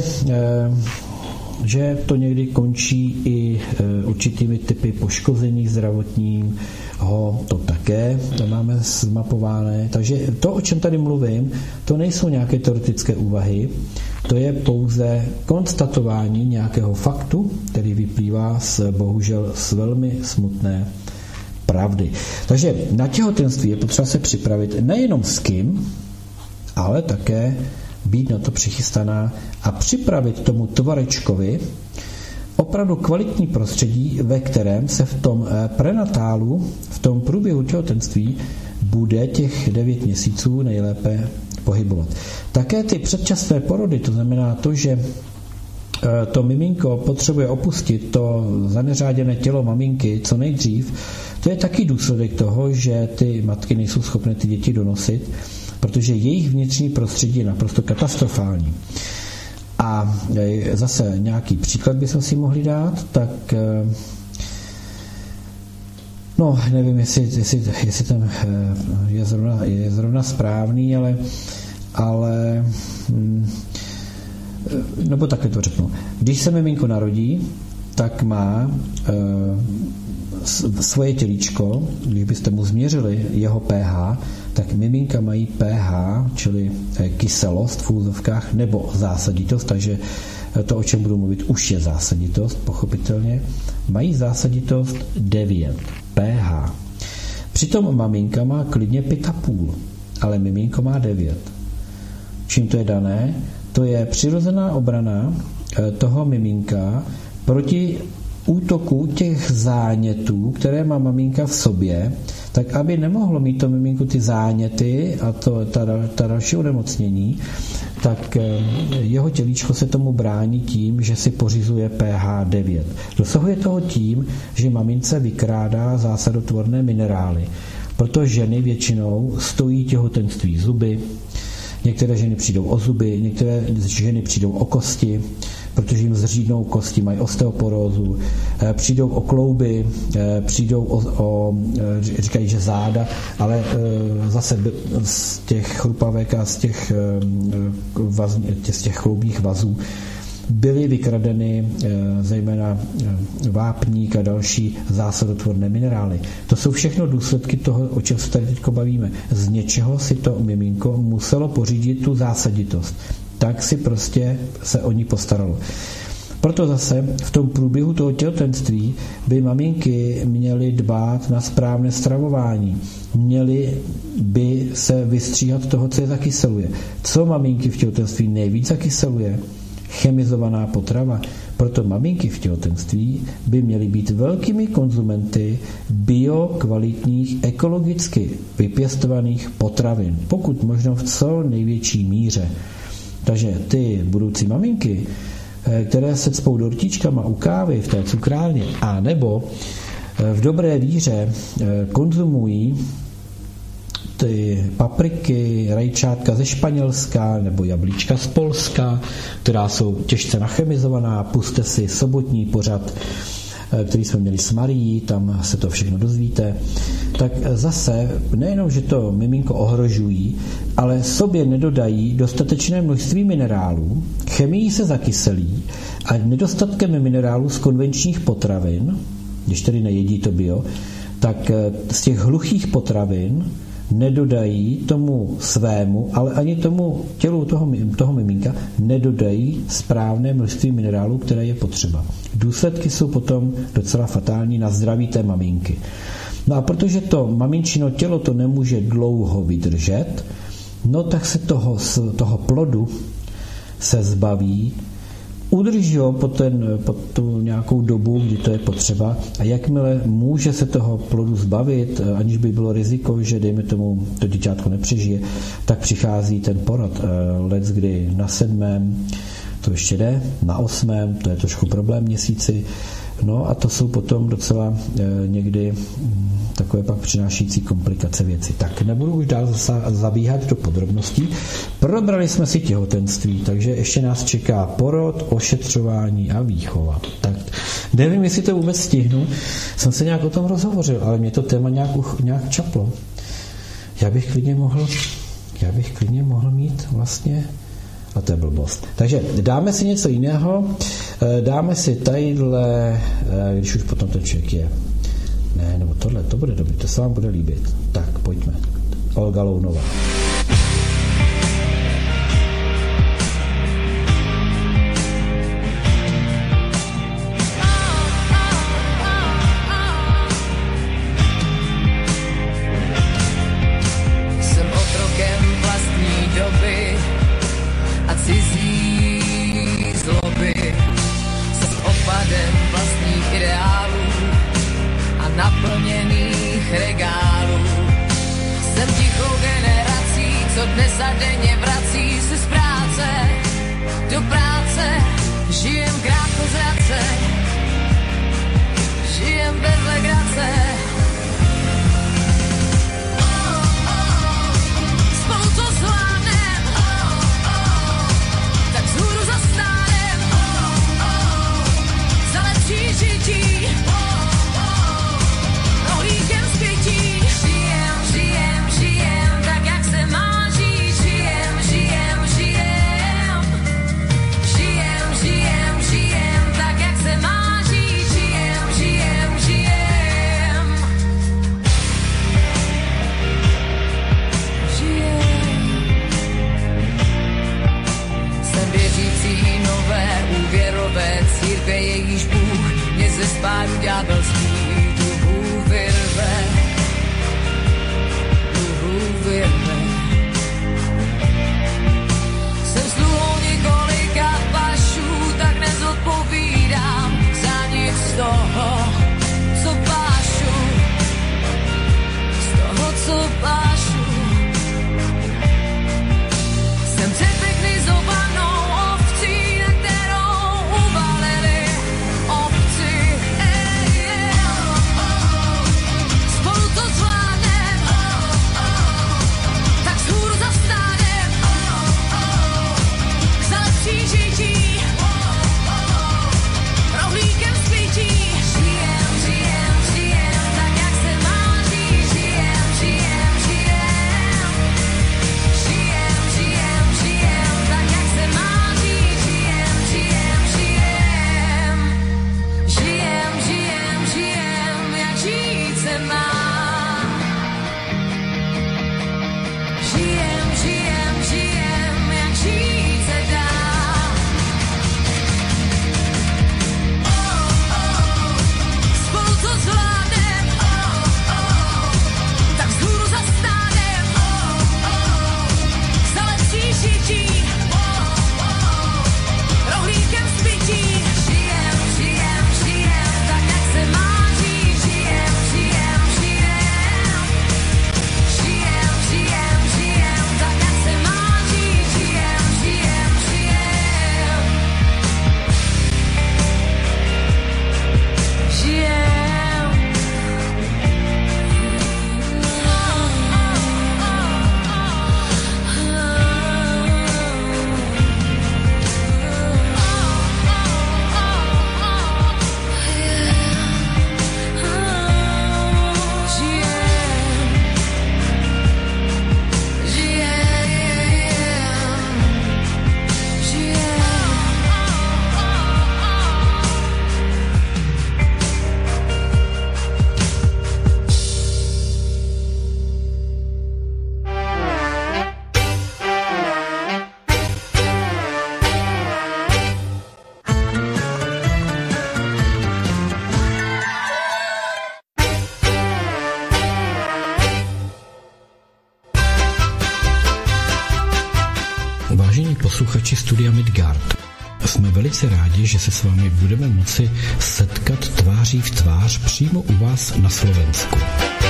že to někdy končí i určitými typy poškození zdravotního, to také máme zmapované. Takže to, o čem tady mluvím, to nejsou nějaké teoretické úvahy, to je pouze konstatování nějakého faktu, který vyplývá bohužel z velmi smutné pravdy. Takže na těhotenství je potřeba se připravit nejenom s kým, ale také být na to přichystaná a připravit tomu tvorečkovi opravdu kvalitní prostředí, ve kterém se v tom prenatálu, v tom průběhu těhotenství bude těch 9 měsíců nejlépe pohybovat. Také ty předčasné porody, to znamená to, že to miminko potřebuje opustit to zaneřáděné tělo maminky co nejdřív, to je taky důsledek toho, že ty matky nejsou schopné ty děti donosit, protože jejich vnitřní prostředí je naprosto katastrofální. A zase nějaký příklad bychom si mohli dát, tak no, nevím, jestli ten je zrovna správný, ale nebo takhle to řeknu. Když se miminko narodí, tak má svoje tělíčko, když byste mu změřili jeho pH, tak miminka mají pH, čili kyselost v úzovkách, nebo zásaditost, takže to, o čem budu mluvit, už je zásaditost, pochopitelně. Mají zásaditost 9 pH. Přitom maminka má klidně 5,5, ale miminko má 9. Čím to je dané? To je přirozená obrana toho miminka proti útoku těch zánětů, které má maminka v sobě, tak aby nemohlo mít to miminku ty záněty a ta další onemocnění, tak jeho tělíčko se tomu brání tím, že si pořizuje pH 9. Dosahuje toho tím, že mamince vykrádá zásadotvorné minerály. Proto ženy většinou stojí těhotenství zuby, některé ženy přijdou o zuby, některé ženy přijdou o kosti, protože jim zřídnou kosti, mají osteoporózu, přijdou o klouby, přijdou říkají, že záda, ale zase z těch chrupavek a z těch chloubních vazů byly vykradeny zejména vápník a další zásadotvorné minerály. To jsou všechno důsledky toho, o čem se tady teď bavíme. Z něčeho si to miminko muselo pořídit tu zásaditost. Tak si prostě se o ní postaralo. Proto zase v tom průběhu toho těhotenství by maminky měly dbát na správné stravování. Měly by se vystříhat toho, co je zakyseluje. Co maminky v těhotenství nejvíc zakyseluje? Chemizovaná potrava. Proto maminky v těhotenství by měly být velkými konzumenty biokvalitních, ekologicky vypěstovaných potravin. Pokud možno v co největší míře. Takže ty budoucí maminky, které se cpou dortičkama u kávy v té cukrárně, a nebo v dobré víře konzumují ty papriky, rajčátka ze Španělska nebo jablíčka z Polska, která jsou těžce nachemizovaná, puste si sobotní pořad, který jsme měli s Marií, tam se to všechno dozvíte, tak zase nejenom, že to miminko ohrožují, ale sobě nedodají dostatečné množství minerálů, chemií se zakyselí a nedostatkem minerálů z konvenčních potravin, když tedy nejedí to bio, tak z těch hluchých potravin nedodají tomu svému, ale ani tomu tělu toho miminka nedodají správné množství minerálů, které je potřeba. Důsledky jsou potom docela fatální na zdraví té maminky. No a protože to maminčino tělo to nemůže dlouho vydržet, no tak se toho plodu se zbaví, udrží ho po tu nějakou dobu, kdy to je potřeba, a jakmile může se toho plodu zbavit, aniž by bylo riziko, že dejme tomu to děťátko nepřežije, tak přichází ten porod. Leckdy na 7. to ještě jde, na 8. to je trošku problém měsíci, no a to jsou potom docela někdy takové pak přinášící komplikace věci. Tak nebudu už dál zabíhat do podrobností. Probrali jsme si těhotenství, takže ještě nás čeká porod, ošetřování a výchova. Tak nevím, jestli to vůbec stihnu. Jsem se nějak o tom rozhovořil, ale mě to téma nějak čaplo. Já bych klidně mohl mít vlastně, a to je blbost. Takže dáme si něco jiného, dáme si tadyhle, když už potom ten člověk je. Ne, nebo tohle, to bude dobrý, to se vám bude líbit. Tak, pojďme. Olga Lounová. Jsem otrokem vlastní doby a cizí zloby. Jsem odpadem vlastních ideálů a naplněných regálů. Jsem tichou generací, co dnes a denně vrací se z práce do práce. Žijem krátkozrace, žijem bez legrace. Spolu to zvládnem, tak vzhůru zastánem, za lepší žití. Žijem, tak jak se má žít. Žijem, tak jak se má žít. Žijem. Jsem věřící nové úvěrové církve, jejíž Bůh mě ze spáru ďábelský duhů vyrve. Jsem sluhou několika pašů, tak nezodpovídám za nic z toho, co pášu. Z toho, co pášu. Jsem přepeknizovanou ovcí, na kterou uvalili ovci. posluchači Studia Midgard. Jsme velice rádi, že se s vámi budeme moci setkat tváří v tvář přímo u vás na Slovensku.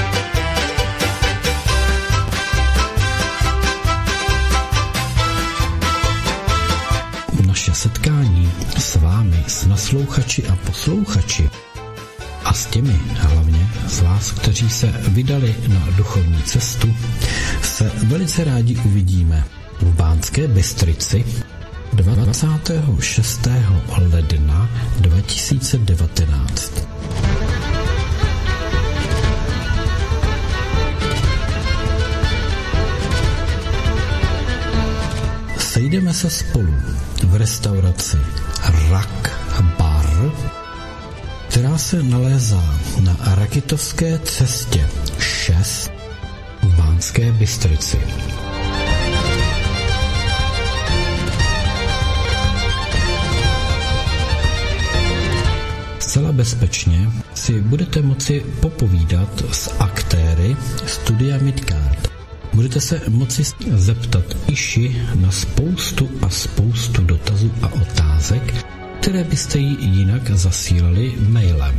Naše setkání s vámi, s naslouchači a posluchači a s těmi hlavně z vás, kteří se vydali na duchovní cestu, se velice rádi uvidíme v Banské Bystrici 26. ledna 2019. Sejdeme se spolu v restauraci Rak Bar, která se nalézá na Rakitovské cestě 6 v Banské Bystrici. Zcela bezpečně si budete moci popovídat s aktéry Studia Midgard. Budete se moci zeptat Iši na spoustu a spoustu dotazů a otázek, které byste jí jinak zasílali mailem.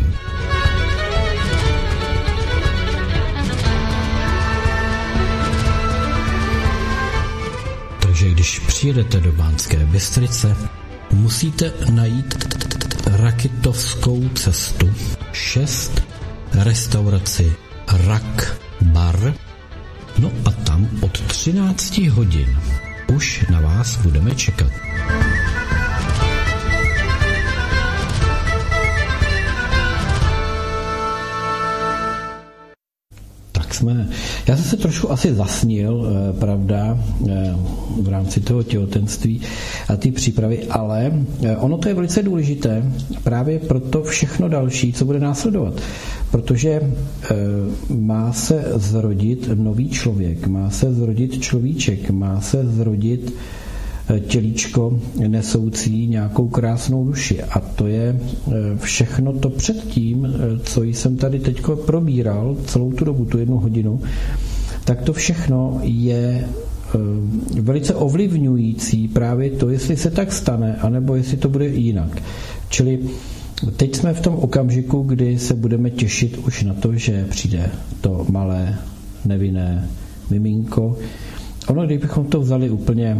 Takže když přijedete do Banské Bystrice, musíte najít Rakitovskou cestu 6, restauraci Rak Bar, no a tam od 13 hodin už na vás budeme čekat. Já jsem se trošku asi zasnil, pravda, v rámci toho těhotenství a té přípravy, ale ono to je velice důležité právě pro to všechno další, co bude následovat. Protože má se zrodit nový člověk, má se zrodit človíček, má se zrodit tělíčko nesoucí nějakou krásnou duši. A to je všechno to předtím, co jsem tady teďko probíral celou tu dobu, tu 1 hodinu, tak to všechno je velice ovlivňující právě to, jestli se tak stane, anebo jestli to bude jinak. Čili teď jsme v tom okamžiku, kdy se budeme těšit už na to, že přijde to malé, nevinné miminko. Ono, kdybychom to vzali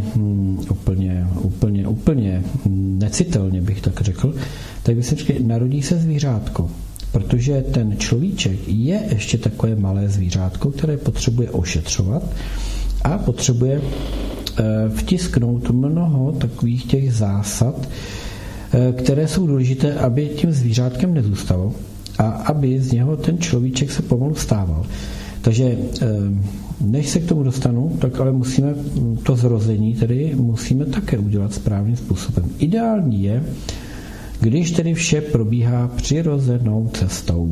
úplně necitelně, bych tak řekl, tak by se řekl, narodí se zvířátko. Protože ten človíček je ještě takové malé zvířátko, které potřebuje ošetřovat a potřebuje vtisknout mnoho takových těch zásad, které jsou důležité, aby tím zvířátkem nezůstalo a aby z něho ten človíček se pomalu stával. Takže než se k tomu dostanu, tak ale musíme to zrození tedy musíme také udělat správným způsobem. Ideální je, když tedy vše probíhá přirozenou cestou.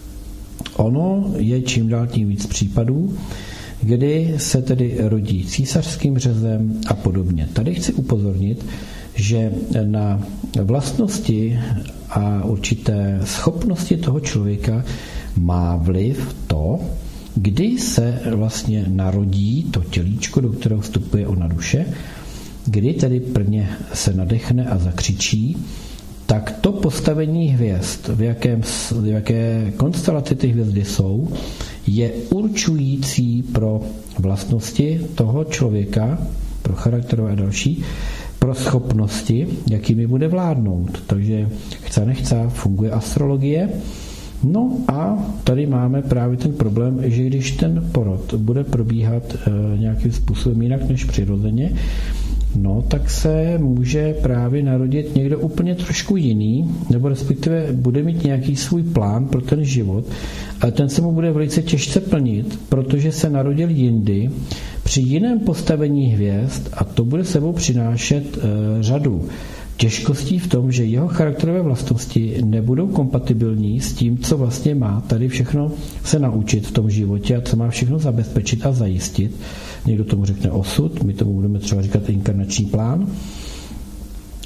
Ono je čím dál tím víc případů, kdy se tedy rodí císařským řezem a podobně. Tady chci upozornit, že na vlastnosti a určité schopnosti toho člověka má vliv to, kdy se vlastně narodí to tělíčko, do kterého vstupuje ona duše, kdy tedy prvně se nadechne a zakřičí, tak to postavení hvězd, v jaké konstelaci ty hvězdy jsou, je určující pro vlastnosti toho člověka, pro charakterové a další, pro schopnosti, jakými bude vládnout. Takže chce nechce, funguje astrologie. No a tady máme právě ten problém, že když ten porod bude probíhat nějakým způsobem jinak než přirozeně, no tak se může právě narodit někdo úplně trošku jiný, nebo respektive bude mít nějaký svůj plán pro ten život, ale ten se mu bude velice těžce plnit, protože se narodil jindy, při jiném postavení hvězd a to bude sebou přinášet řadu těžkostí v tom, že jeho charakterové vlastnosti nebudou kompatibilní s tím, co vlastně má tady všechno se naučit v tom životě a co má všechno zabezpečit a zajistit. Někdo tomu řekne osud, my tomu budeme třeba říkat inkarnační plán.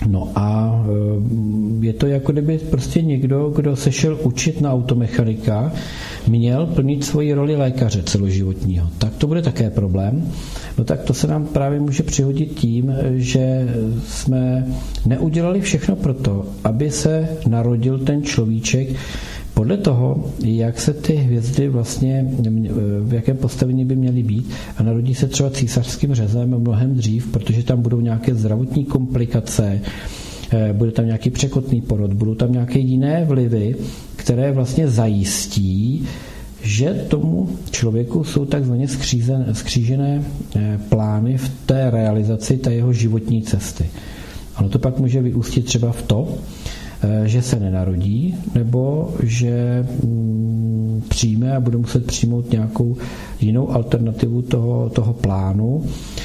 No a je to jako kdyby prostě někdo, kdo se šel učit na automechanika, měl plnit svoji roli lékaře celoživotního. Tak to bude také problém. No tak to se nám právě může přihodit tím, že jsme neudělali všechno pro to, aby se narodil ten človíček podle toho, jak se ty hvězdy vlastně, v jakém postavení by měly být, a narodí se třeba císařským řezem mnohem dřív, protože tam budou nějaké zdravotní komplikace, bude tam nějaký překotný porod, budou tam nějaké jiné vlivy, které vlastně zajistí, že tomu člověku jsou takzvaně skřížené plány v té realizaci té jeho životní cesty. Ono to pak může vyústit třeba v to, že se nenarodí, nebo že přijme a bude muset přijmout nějakou jinou alternativu toho plánu,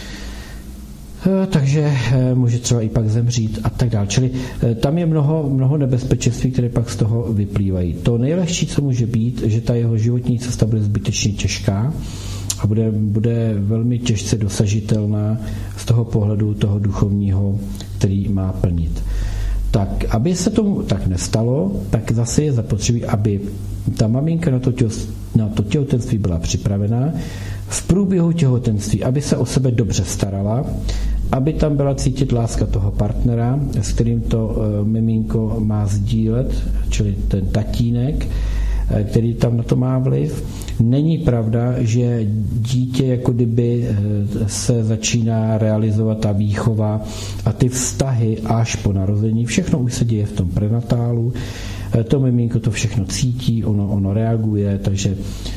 takže může třeba i pak zemřít a tak dále. Čili tam je mnoho nebezpečenství, které pak z toho vyplývají. To nejlehčí, co může být, že ta jeho životní cesta bude zbytečně těžká a bude velmi těžce dosažitelná z toho pohledu toho duchovního, který má plnit. Tak, aby se tomu tak nestalo, tak zase je zapotřebí, aby ta maminka na to těhotenství byla připravená, v průběhu těhotenství, aby se o sebe dobře starala, aby tam byla cítit láska toho partnera, s kterým to miminko má sdílet, čili ten tatínek, který tam na to má vliv. Není pravda, že dítě jako kdyby se začíná realizovat ta výchova a ty vztahy až po narození. Všechno už se děje v tom prenatálu. To miminko to všechno cítí, ono reaguje, takže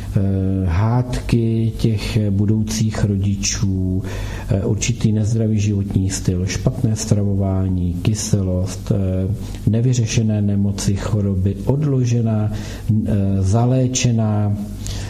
hádky těch budoucích rodičů, určitý nezdravý životní styl, špatné stravování, kyselost, nevyřešené nemoci, choroby, odložená, zaléčená,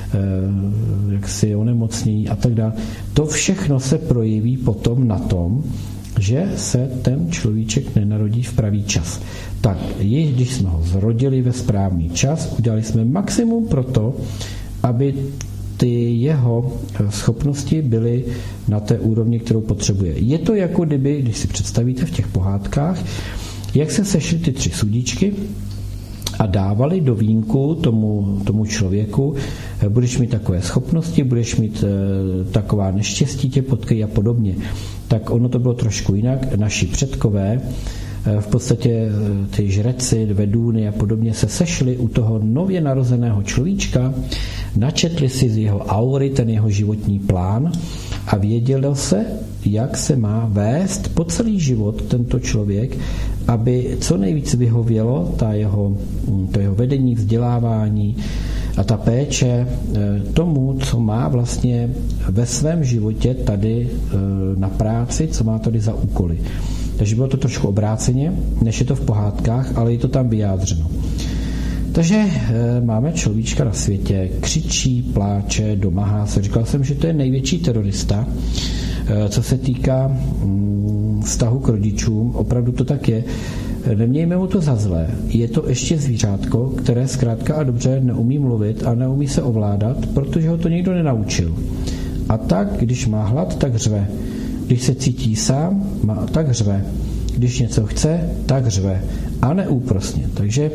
jaksi onemocnění a tak dále. To všechno se projeví potom na tom, že se ten človíček nenarodí v pravý čas. Tak, když jsme ho zrodili ve správný čas, udělali jsme maximum pro to, aby ty jeho schopnosti byly na té úrovni, kterou potřebuje. Je to jako kdyby, když si představíte v těch pohádkách, jak se sešly ty 3 sudíčky a dávali do vínku tomu člověku, budeš mít takové schopnosti, budeš mít taková neštěstí, tě potkají a podobně. Tak ono to bylo trošku jinak. Naši předkové, v podstatě ty žreci, vedůny a podobně se sešli u toho nově narozeného človíčka, načetli si z jeho aury ten jeho životní plán a vědělo se, jak se má vést po celý život tento člověk, aby co nejvíc vyhovělo to jeho vedení, vzdělávání a ta péče tomu, co má vlastně ve svém životě tady na práci, co má tady za úkoly. Takže bylo to trošku obráceně, než je to v pohádkách, ale je to tam vyjádřeno. Takže máme človíčka na světě, křičí, pláče, domáhá se. Říkal jsem, že to je největší terorista, co se týká vztahu k rodičům. Opravdu to tak je. Nemějme mu to za zlé. Je to ještě zvířátko, které zkrátka a dobře neumí mluvit a neumí se ovládat, protože ho to nikdo nenaučil. A tak, když má hlad, tak řve. Když se cítí sám, tak řve. Když něco chce, tak řve. A neúprosně. Takže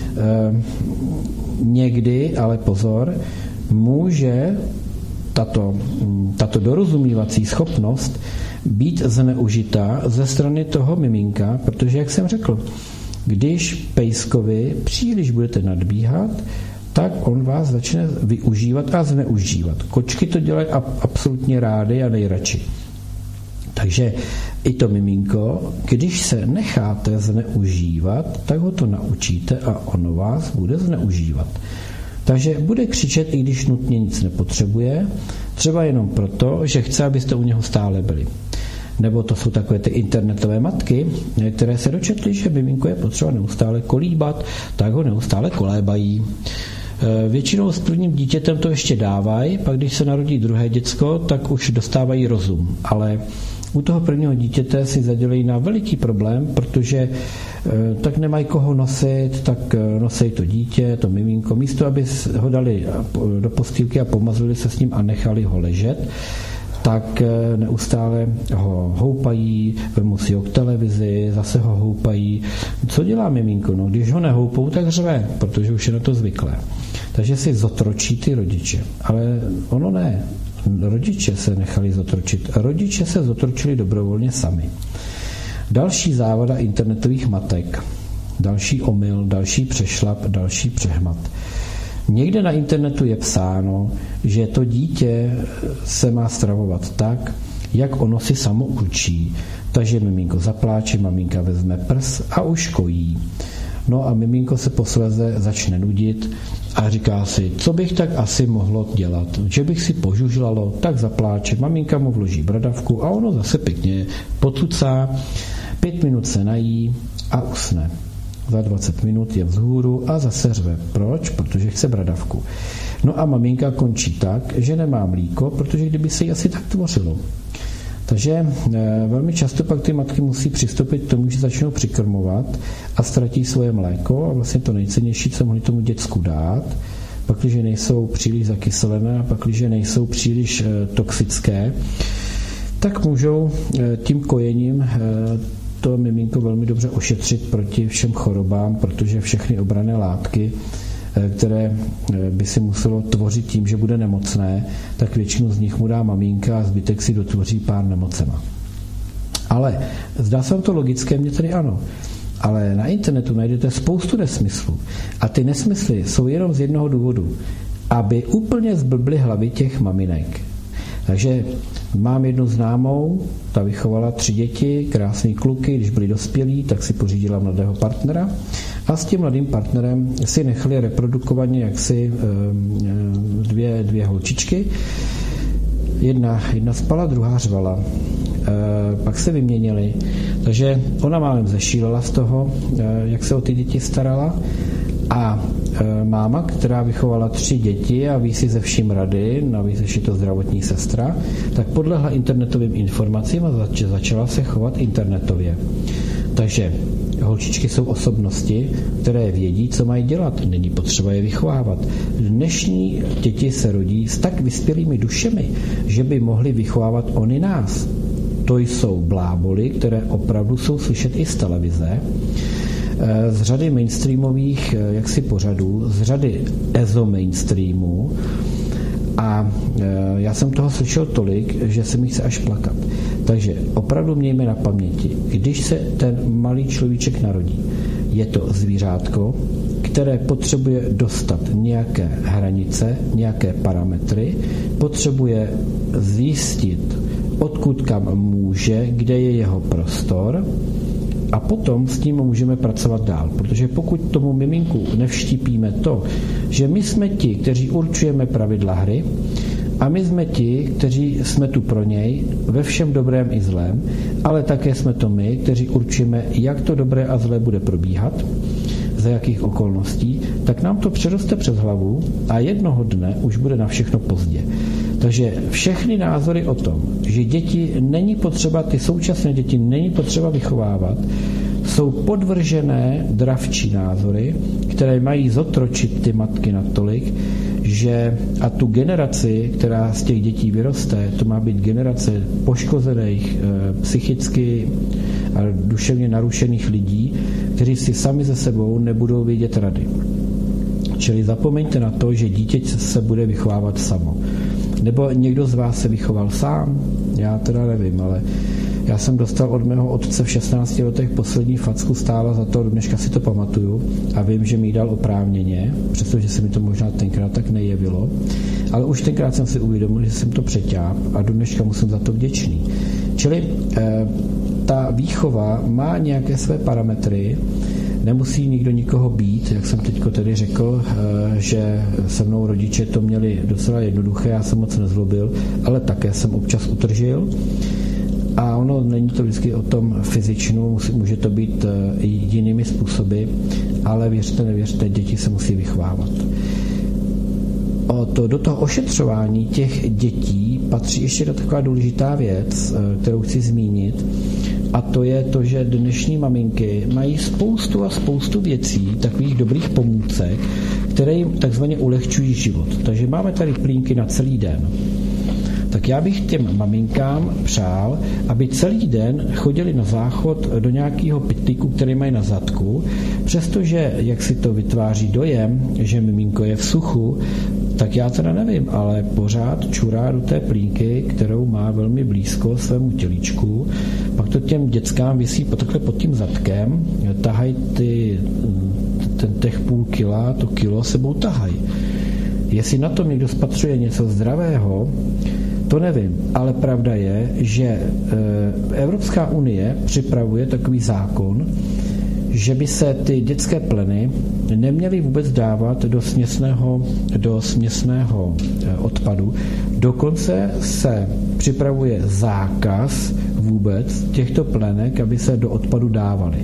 někdy, ale pozor, může tato dorozumívací schopnost být zneužitá ze strany toho miminka, protože, jak jsem řekl, když pejskovi příliš budete nadbíhat, tak on vás začne využívat a zneužívat. Kočky to dělají absolutně rády a nejradši. Takže i to miminko, když se necháte zneužívat, tak ho to naučíte a ono vás bude zneužívat. Takže bude křičet, i když nutně nic nepotřebuje, třeba jenom proto, že chce, abyste u něho stále byli. Nebo to jsou takové ty internetové matky, které se dočetly, že miminko je potřeba neustále kolíbat, tak ho neustále kolébají. Většinou s prvním dítětem to ještě dávají, pak když se narodí druhé děcko, tak už dostávají rozum. Ale u toho prvního dítěte si zadělají na veliký problém, protože tak nemají koho nosit, tak nosí to dítě, to miminko. Místo, aby ho dali do postýlky a pomazlili se s ním a nechali ho ležet, tak neustále ho houpají, vemu si ho k televizi, zase ho houpají. Co dělá miminko? No, když ho nehoupou, tak řve, protože už je na to zvyklé. Takže si zotročí ty rodiče. Ale ono ne. Rodiče se nechali zotročit. Rodiče se zotročili dobrovolně sami. Další závada internetových matek. Další omyl, další přešlap, další přehmat. Někde na internetu je psáno, že to dítě se má stravovat tak, jak ono si samo učí. Takže miminko zapláče, maminka vezme prs a už kojí. No a miminko se posléze začne nudit a říká si, co bych tak asi mohlo dělat. Že bych si požužlalo, tak zapláče, maminka mu vloží bradavku a ono zase pěkně potucá, 5 minut se nají a usne. Za 20 minut je vzhůru a zase řve. Proč? Protože chce bradavku. No a maminka končí tak, že nemá mlíko, protože kdyby se jí asi tak tvořilo. Takže velmi často pak ty matky musí přistoupit k tomu, že začnou přikrmovat a ztratí svoje mléko a vlastně to nejcennější, co mohli tomu děcku dát, pakliže nejsou příliš zakyselené a pakliže nejsou příliš toxické, tak můžou tím kojením to miminko velmi dobře ošetřit proti všem chorobám, protože všechny obranné látky, které by si muselo tvořit tím, že bude nemocné, tak většinu z nich mu dá maminka a zbytek si dotvoří pár nemocema. Ale zdá se vám to logické, mně tedy ano. Ale na internetu najdete spoustu nesmyslů. A ty nesmysly jsou jenom z jednoho důvodu. Aby úplně zblbly hlavy těch maminek. Takže mám jednu známou, ta vychovala 3 děti, krásný kluky, když byli dospělí, tak si pořídila mladého partnera a s tím mladým partnerem si nechali reprodukovaně jaksi dvě holčičky. Jedna spala, druhá řvala. Pak se vyměnili. Takže ona málem zešílela z toho, jak se o ty děti starala. A máma, která vychovala 3 děti a ví si ze vším rady, navíc ještě to zdravotní sestra, tak podlehla internetovým informacím a začala se chovat internetově. Takže holčičky jsou osobnosti, které vědí, co mají dělat. Není potřeba je vychovávat. Dnešní děti se rodí s tak vyspělými dušemi, že by mohli vychovávat oni nás. To jsou bláboli, které opravdu jsou slyšet i z televize, z řady mainstreamových jaksi pořadů, z řady ezo-mainstreamů a já jsem toho slyšel tolik, že se mi chce až plakat. Takže opravdu mějme na paměti, když se ten malý človíček narodí, je to zvířátko, které potřebuje dostat nějaké hranice, nějaké parametry, potřebuje zjistit, odkud kam může, kde je jeho prostor, a potom s tím můžeme pracovat dál, protože pokud tomu miminku nevštípíme to, že my jsme ti, kteří určujeme pravidla hry a my jsme ti, kteří jsme tu pro něj ve všem dobrém i zlém, ale také jsme to my, kteří určujeme, jak to dobré a zlé bude probíhat, za jakých okolností, tak nám to přeroste přes hlavu a jednoho dne už bude na všechno pozdě. Takže všechny názory o tom, že děti není potřeba, ty současné děti není potřeba vychovávat, jsou podvržené dravčí názory, které mají zotročit ty matky natolik, že a tu generaci, která z těch dětí vyroste, to má být generace poškozených, psychicky a duševně narušených lidí, kteří si sami ze sebou nebudou vědět rady. Čili zapomeňte na to, že dítě se bude vychovávat samo. Nebo někdo z vás se vychoval sám? Já teda nevím, ale já jsem dostal od mého otce v 16 letech poslední facku, stála za to, do dneška si to pamatuju a vím, že mi ji dal oprávněně, přestože se mi to možná tenkrát tak nejevilo, ale už tenkrát jsem si uvědomil, že jsem to přeťáp a do dneška mu jsem za to vděčný. Čili ta výchova má nějaké své parametry, nemusí nikdo nikoho být, jak jsem teďko tedy řekl, že se mnou rodiče to měli docela jednoduché, já jsem moc nezlobil, ale také jsem občas utržil. A ono není to vždycky o tom fyzičnu, může to být i jinými způsoby, ale věřte, nevěřte, děti se musí vychovávat. Do toho ošetřování těch dětí patří ještě taková důležitá věc, kterou chci zmínit, a to je to, že dnešní maminky mají spoustu věcí, takových dobrých pomůcek, které jim takzvaně ulehčují život. Takže máme tady plínky na celý den. tak já bych těm maminkám přál, aby celý den chodili na záchod do nějakého pytlíku, který mají na zadku, přestože, jak si to vytváří dojem, že miminko je v suchu, tak já teda nevím, ale pořád čurá do té plínky, kterou má velmi blízko svému tělíčku, pak to těm dětskám visí takhle pod tím zadkem, tahají těch půl kila, to kilo sebou tahají. Jestli na tom někdo spatřuje něco zdravého, to nevím, ale pravda je, že Evropská unie připravuje takový zákon, že by se ty dětské pleny neměly vůbec dávat do směsného odpadu. Dokonce se připravuje zákaz vůbec těchto plenek, aby se do odpadu dávaly.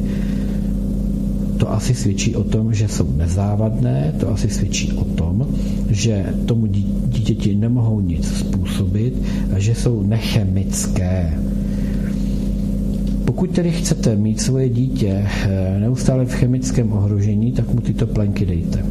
To asi svědčí o tom, že jsou nezávadné, to asi svědčí o tom, že tomu dítěti nemohou nic způsobit a že jsou nechemické. Pokud tedy chcete mít svoje dítě neustále v chemickém ohrožení, tak mu tyto plenky dejte.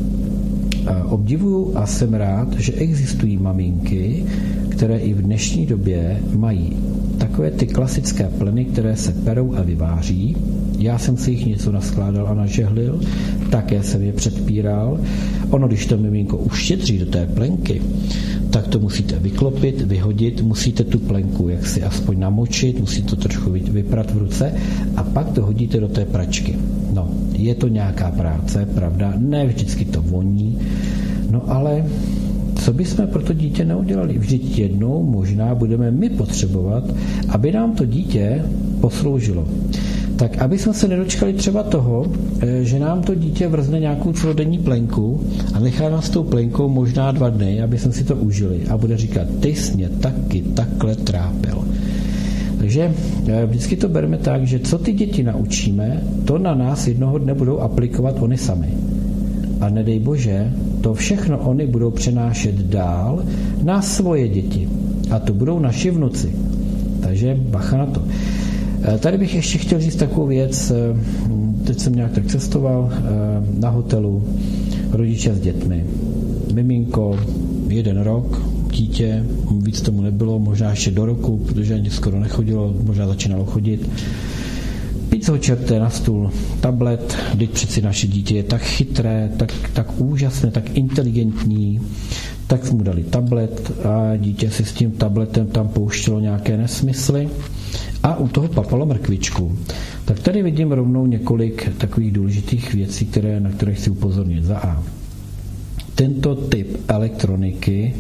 Obdivuju a jsem rád, že existují maminky, které i v dnešní době mají takové ty klasické pleny, které se perou a vyváří. Já jsem si jich něco naskládal a nažehlil, také jsem je předpíral. Ono, když to miminko uštědří do té plenky, tak to musíte vyklopit, vyhodit, musíte tu plenku jaksi aspoň namočit, musíte to trošku vyprat v ruce a pak to hodíte do té pračky. No, je to nějaká práce, pravda, ne vždycky to voní, no ale co bychom pro to dítě neudělali? Vždyť jednou možná budeme my potřebovat, aby nám to dítě posloužilo. Tak aby jsme se nedočkali třeba toho, že nám to dítě vrzne nějakou celodenní plenku a nechá nás tou plenkou možná 2 dny, aby jsme si to užili a bude říkat, ty jsi mě taky takhle trápil. Takže vždycky to bereme tak, že co ty děti naučíme, to na nás jednoho dne budou aplikovat oni sami. A nedej Bože, to všechno oni budou přenášet dál na svoje děti. A to budou naši vnuci. Takže bacha na to. Tady bych ještě chtěl říct takovou věc. Teď jsem nějak tak cestoval na hotelu, rodiče s dětmi. Miminko, 1 rok, dítě, víc tomu nebylo, možná ještě do roku, protože ani skoro nechodilo, možná začínalo chodit. Pizzo čerté na stůl, tablet, teď přeci naše dítě je tak chytré, tak úžasné, tak inteligentní, tak mu dali tablet a dítě si s tím tabletem tam pouštělo nějaké nesmysly a u toho papalo mrkvičku. Tak tady vidím rovnou několik takových důležitých věcí, na které chci upozornit. Za A. Tento typ elektroniky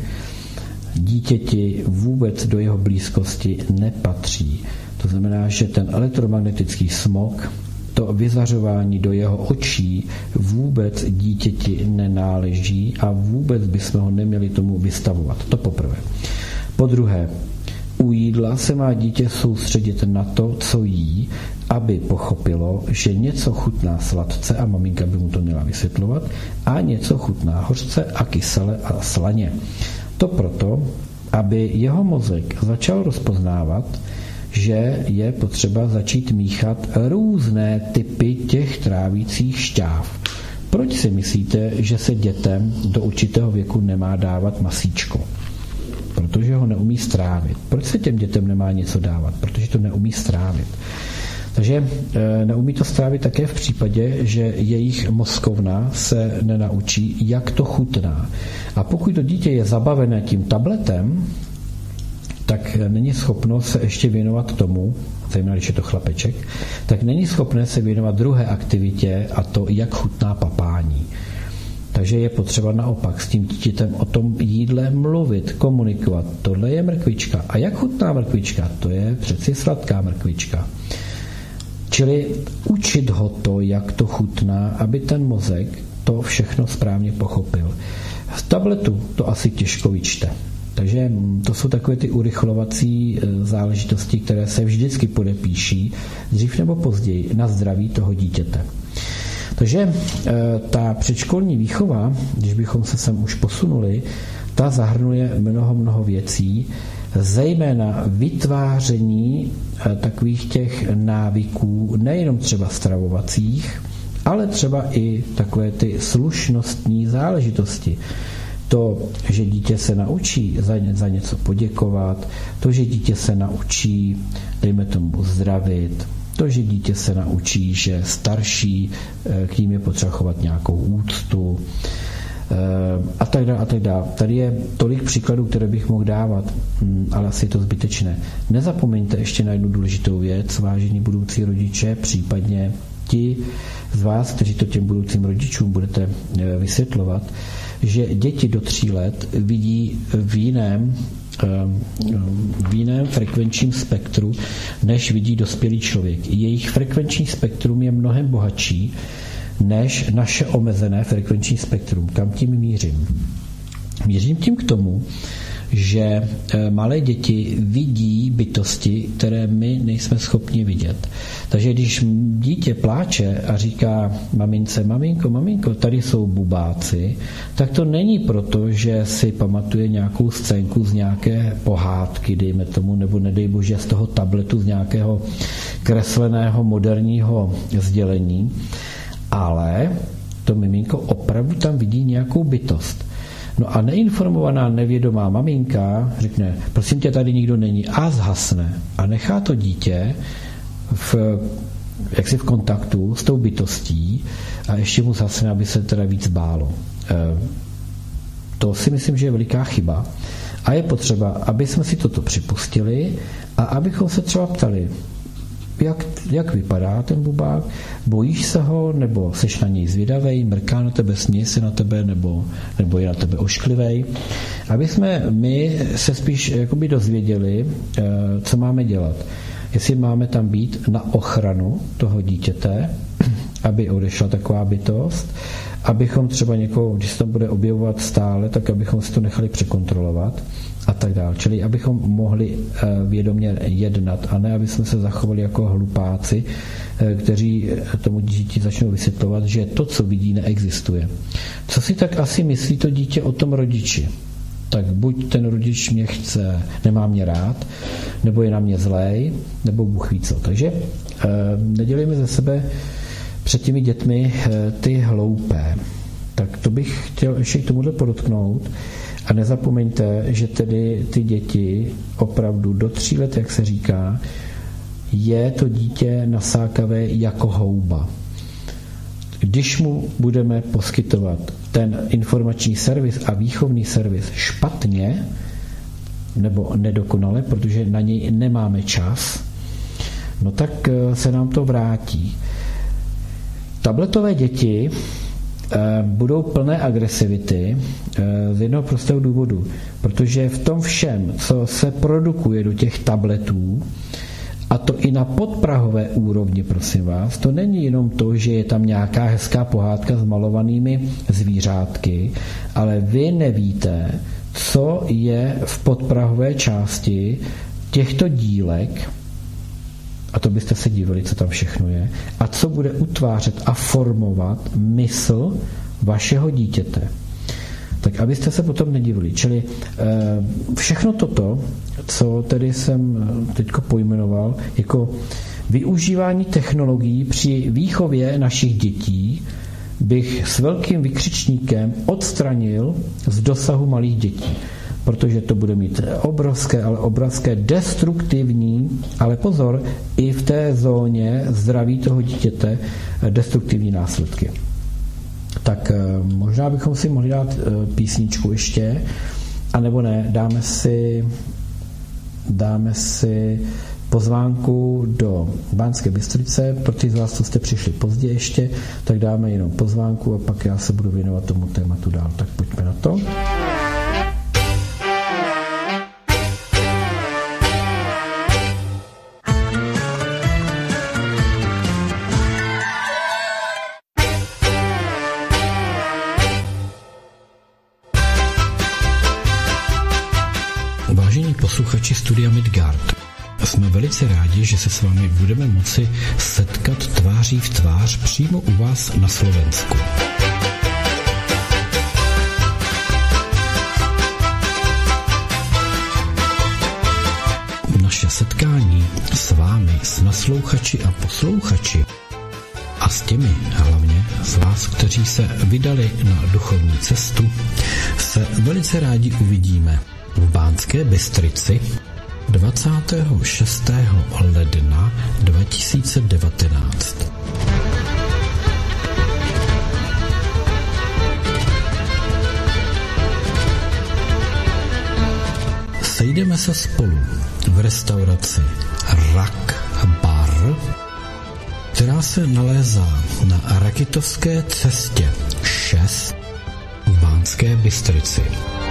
dítěti vůbec do jeho blízkosti nepatří. To znamená, že ten elektromagnetický smog, to vyzařování do jeho očí vůbec dítěti nenáleží a vůbec bychom ho neměli tomu vystavovat. To poprvé. Po druhé, u jídla se má dítě soustředit na to, co jí, aby pochopilo, že něco chutná sladce a maminka by mu to měla vysvětlovat a něco chutná hořce a kysele a slaně. To proto, aby jeho mozek začal rozpoznávat, že je potřeba začít míchat různé typy těch trávících šťáv. Proč si myslíte, že se dětem do určitého věku nemá dávat masíčko? Protože ho neumí strávit. Proč se těm dětem nemá něco dávat? Protože to neumí strávit. Takže neumí to strávit také v případě, že jejich mozkovna se nenaučí, jak to chutná. A pokud to dítě je zabavené tím tabletem, tak není schopno se ještě věnovat tomu, zejména když je to chlapeček, tak není schopné se věnovat druhé aktivitě a to, jak chutná papání. Takže je potřeba naopak s tím dítětem o tom jídle mluvit, komunikovat. Tohle je mrkvička. A jak chutná mrkvička? To je přeci sladká mrkvička. Čili učit ho to, jak to chutná, aby ten mozek to všechno správně pochopil. V tabletu to asi těžko vyčte. Takže to jsou takové ty urychlovací záležitosti, které se vždycky podepíší, dřív nebo později, na zdraví toho dítěte. Takže ta předškolní výchova, když bychom se sem už posunuli, ta zahrnuje mnoho věcí, zejména vytváření takových těch návyků, nejenom třeba stravovacích, ale třeba i takové ty slušnostní záležitosti. To, že dítě se naučí za něco poděkovat, to, že dítě se naučí, dejme tomu, zdravit, to, že dítě se naučí, že starší, k ním je potřeba chovat nějakou úctu a tak dále, a tak dále. Tady je tolik příkladů, které bych mohl dávat, ale asi je to zbytečné. Nezapomeňte ještě na jednu důležitou věc, vážení budoucí rodiče, případně ti z vás, kteří to těm budoucím rodičům budete vysvětlovat, že děti do 3 let vidí v jiném frekvenčním spektru, než vidí dospělý člověk. Jejich frekvenční spektrum je mnohem bohatší než naše omezené frekvenční spektrum. Kam tím mířím? Mířím tím k tomu, že malé děti vidí bytosti, které my nejsme schopni vidět. Takže když dítě pláče a říká mamince, maminko, tady jsou bubáci, tak to není proto, že si pamatuje nějakou scénku z nějaké pohádky, dejme tomu, nebo nedej bože z toho tabletu, z nějakého kresleného moderního sdělení, ale to miminko opravdu tam vidí nějakou bytost. No a neinformovaná, nevědomá maminka řekne, prosím tě, tady nikdo není, a zhasne. A nechá to dítě jaksi v kontaktu s tou bytostí a ještě mu zhasne, aby se teda víc bálo. To si myslím, že je veliká chyba. A je potřeba, aby jsme si toto připustili a abychom se třeba ptali, jak vypadá ten bubák, bojíš se ho, nebo seš na něj zvědavej, mrká na tebe, směje se na tebe, nebo je na tebe ošklivej. Aby jsme my se spíš jakoby dozvěděli, co máme dělat. Jestli máme tam být na ochranu toho dítěte, aby odešla taková bytost, abychom třeba někoho, když se tam bude objevovat stále, tak abychom si to nechali překontrolovat a tak dále. Čili abychom mohli vědomě jednat a ne, aby jsme se zachovali jako hlupáci, kteří tomu dítěti začnou vysvětlovat, že to, co vidí, neexistuje. Co si tak asi myslí to dítě o tom rodiči? Tak buď ten rodič mě chce, nemá mě rád, nebo je na mě zlej, nebo Bůh ví co. Takže nedělejme ze sebe před těmi dětmi ty hloupé. Tak to bych chtěl ještě k tomuhle podotknout. A nezapomeňte, že tedy ty děti opravdu do 3 let, jak se říká, je to dítě nasákavé jako houba. Když mu budeme poskytovat ten informační servis a výchovný servis špatně nebo nedokonale, protože na něj nemáme čas, no tak se nám to vrátí. Tabletové děti budou plné agresivity z jednoho prostého důvodu, protože v tom všem, co se produkuje do těch tabletů, a to i na podprahové úrovni, prosím vás, to není jenom to, že je tam nějaká hezká pohádka s malovanými zvířátky, ale vy nevíte, co je v podprahové části těchto dílek, a to byste se divili, co tam všechno je, a co bude utvářet a formovat mysl vašeho dítěte. Tak abyste se potom nedivili. Čili všechno toto, co tedy jsem teďko pojmenoval, jako využívání technologií při výchově našich dětí, bych s velkým vykřičníkem odstranil z dosahu malých dětí. Protože to bude mít obrovské destruktivní, ale pozor, i v té zóně zdraví toho dítěte destruktivní následky. Tak možná bychom si mohli dát písničku ještě, anebo ne, dáme si pozvánku do Banské Bystrice, pro ty z vás, co jste přišli pozdě ještě, tak dáme jenom pozvánku a pak já se budu věnovat tomu tématu dál. Tak pojďme na to. Posluchači Studia Midgard. Jsme velice rádi, že se s vámi budeme moci setkat tváří v tvář přímo u vás na Slovensku. Naše setkání s vámi, s naslouchači a posluchači a s těmi hlavně z vás, kteří se vydali na duchovní cestu, se velice rádi uvidíme v Banské Bystrici 26. ledna 2019. Sejdeme se spolu v restauraci Rak Bar, která se nalézá na Rakitovské cestě 6 v Banské Bystrici.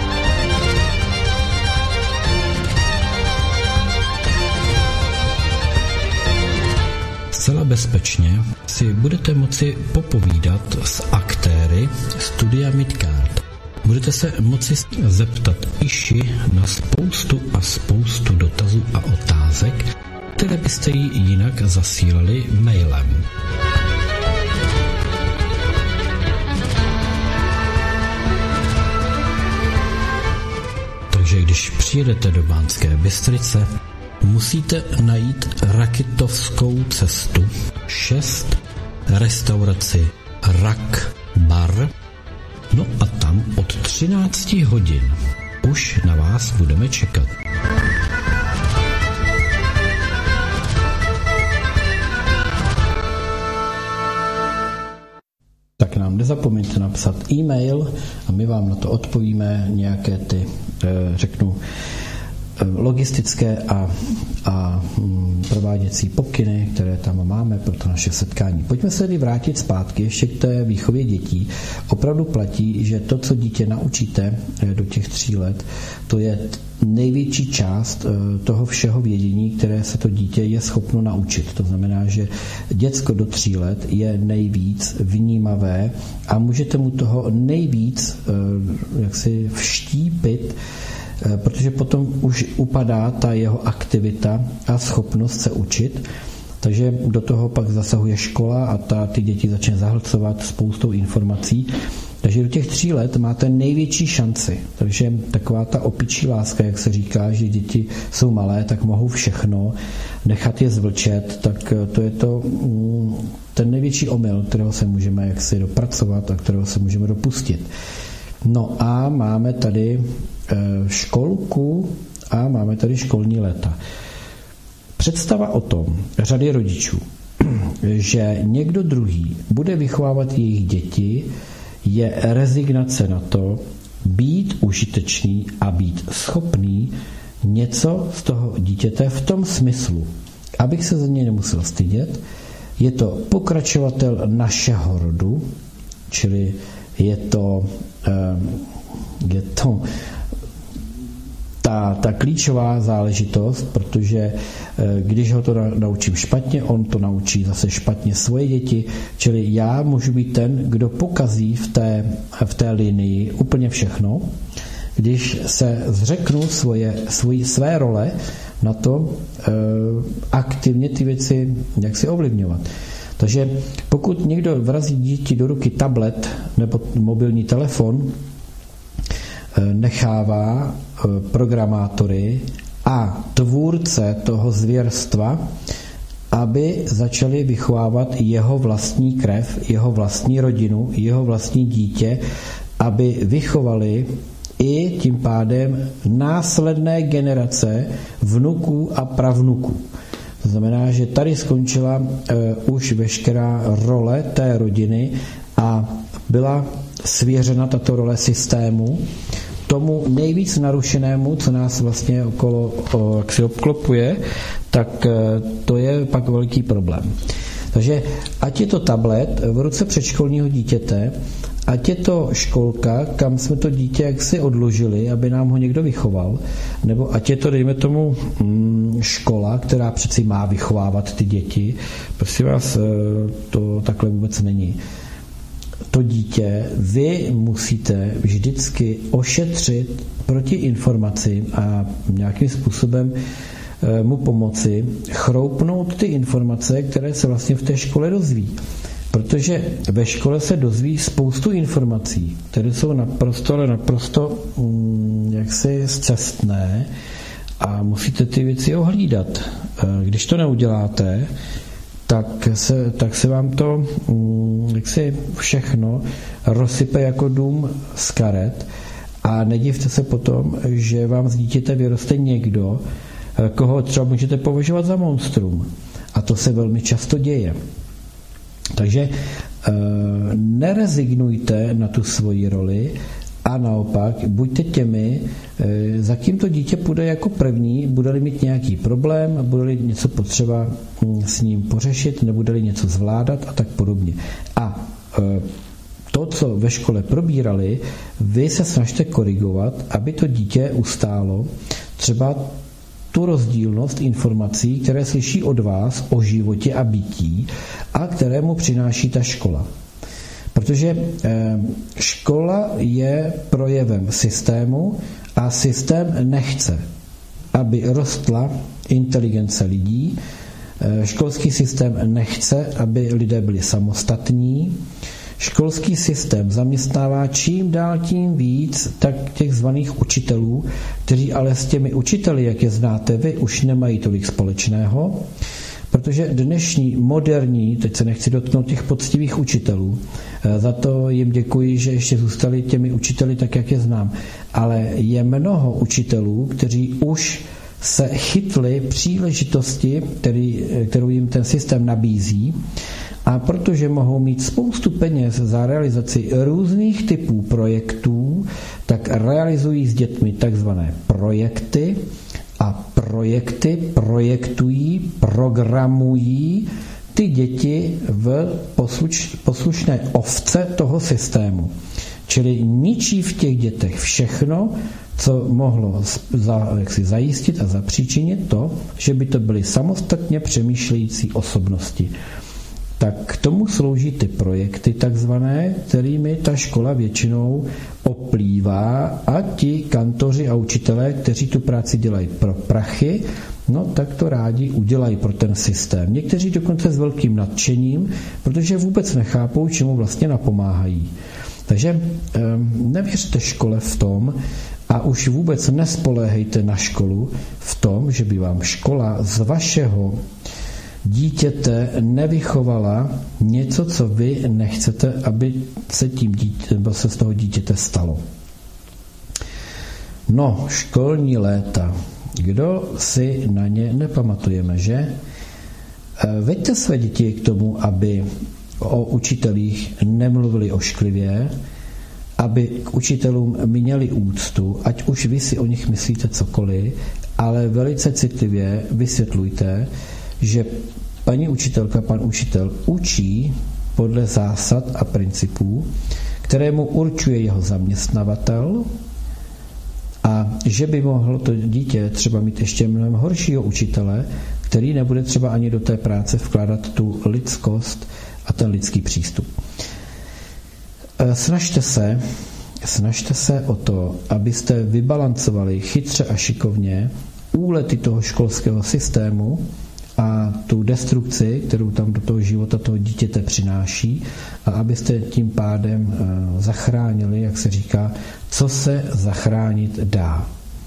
Zcela bezpečně si budete moci popovídat s aktéry studia Midgard. Budete se moci zeptat Iši na spoustu dotazů a otázek, které byste jí jinak zasílali mailem. Takže když přijedete do Banské Bystrice, musíte najít Rakitovskou cestu 6, restauraci Rak Bar, no a tam od 13 hodin už na vás budeme čekat. Tak nám nezapomeňte napsat e-mail a my vám na to odpovíme nějaké ty, řeknu, logistické a prováděcí pokyny, které tam máme pro to naše setkání. Pojďme se tedy vrátit zpátky ještě k té výchově dětí. Opravdu platí, že to, co dítě naučíte do těch 3 let, to je největší část toho všeho vědění, které se to dítě je schopno naučit. To znamená, že děcko do 3 let je nejvíc vnímavé a můžete mu toho nejvíc jaksi vštípit, protože potom už upadá ta jeho aktivita a schopnost se učit. Takže do toho pak zasahuje škola a ty děti začne zahlcovat spoustou informací. Takže do těch 3 let máte největší šanci. Takže taková ta opičí láska, jak se říká, že děti jsou malé, tak mohou všechno, nechat je zvlčet, tak to je ten největší omyl, kterého se můžeme jaksi dopracovat a kterého se můžeme dopustit. No a máme tady školku a máme tady školní léta. Představa o tom řady rodičů, že někdo druhý bude vychovávat jejich děti, je rezignace na to být užitečný a být schopný něco z toho dítěte v tom smyslu, abych se za něj nemusel stydět. Je to pokračovatel našeho rodu, čili je to ta klíčová záležitost, protože když ho to naučím špatně, on to naučí zase špatně svoje děti, čili já můžu být ten, kdo pokazí v té linii úplně všechno, když se zřeknu své role na to aktivně ty věci jak si ovlivňovat. Takže pokud někdo vrazí dítě do ruky tablet nebo mobilní telefon, nechává programátory a tvůrce toho zvěrstva, aby začali vychovávat jeho vlastní krev, jeho vlastní rodinu, jeho vlastní dítě, aby vychovali i tím pádem následné generace vnuků a pravnuků. To znamená, že tady skončila už veškerá role té rodiny a byla svěřena tato role systému, tomu nejvíc narušenému, co nás vlastně okolo jak si obklopuje, tak to je pak velký problém. Takže ať je to tablet v ruce předškolního dítěte, ať je to školka, kam jsme to dítě jaksi odložili, aby nám ho někdo vychoval, nebo ať je to, dejme tomu, škola, která přeci má vychovávat ty děti. Prosím vás, to takhle vůbec není. To dítě vy musíte vždycky ošetřit proti informacím a nějakým způsobem mu pomoci chroupnout ty informace, které se vlastně v té škole dozví. Protože ve škole se dozví spoustu informací, které jsou naprosto jaksi scestné a musíte ty věci ohlídat. Když to neuděláte, tak se vám to jaksi všechno rozsype jako dům z karet a nedivte se potom, že vám z dítěte vyroste někdo, koho třeba můžete považovat za monstrum. A to se velmi často děje. Takže nerezignujte na tu svoji roli a naopak buďte těmi, za kým to dítě půjde jako první, bude-li mít nějaký problém, bude-li něco potřeba s ním pořešit, nebude-li něco zvládat a tak podobně. A to, co ve škole probírali, vy se snažte korigovat, aby to dítě ustálo třeba tu rozdílnost informací, které slyší od vás o životě a bytí a které mu přináší ta škola. Protože škola je projevem systému a systém nechce, aby rostla inteligence lidí. Školský systém nechce, aby lidé byli samostatní. Školský systém zaměstnává čím dál tím víc tak těch zvaných učitelů, kteří ale s těmi učiteli, jak je znáte vy, už nemají tolik společného, protože dnešní moderní, teď se nechci dotknout těch poctivých učitelů, za to jim děkuji, že ještě zůstali těmi učiteli tak, jak je znám, ale je mnoho učitelů, kteří už se chytli příležitosti, kterou jim ten systém nabízí, a protože mohou mít spoustu peněz za realizaci různých typů projektů, tak realizují s dětmi takzvané projekty a projekty projektují, programují ty děti v poslušné ovce toho systému. Čili ničí v těch dětech všechno, co mohlo zajistit a zapříčinit to, že by to byly samostatně přemýšlející osobnosti. Tak k tomu slouží ty projekty takzvané, kterými ta škola většinou oplývá a ti kantoři a učitelé, kteří tu práci dělají pro prachy, no tak to rádi udělají pro ten systém. Někteří dokonce s velkým nadšením, protože vůbec nechápou, čemu vlastně napomáhají. Takže nevěřte škole v tom a už vůbec nespoléhejte na školu v tom, že by vám škola z vašeho dítěte nevychovala něco, co vy nechcete, aby se z toho dítěte stalo. No, školní léta. Kdo si na ně nepamatujeme, že? Veďte své děti k tomu, aby o učitelích nemluvili ošklivě, aby k učitelům měli úctu, ať už vy si o nich myslíte cokoliv, ale velice citlivě vysvětlujte, že paní učitelka, pan učitel učí podle zásad a principů, které mu určuje jeho zaměstnavatel, a že by mohlo to dítě třeba mít ještě mnohem horšího učitele, který nebude třeba ani do té práce vkládat tu lidskost a ten lidský přístup. Snažte se o to, abyste vybalancovali chytře a šikovně úlety toho školského systému a tu destrukci, kterou tam do toho života toho dítěte přináší, a abyste tím pádem zachránili, jak se říká, co se zachránit dá.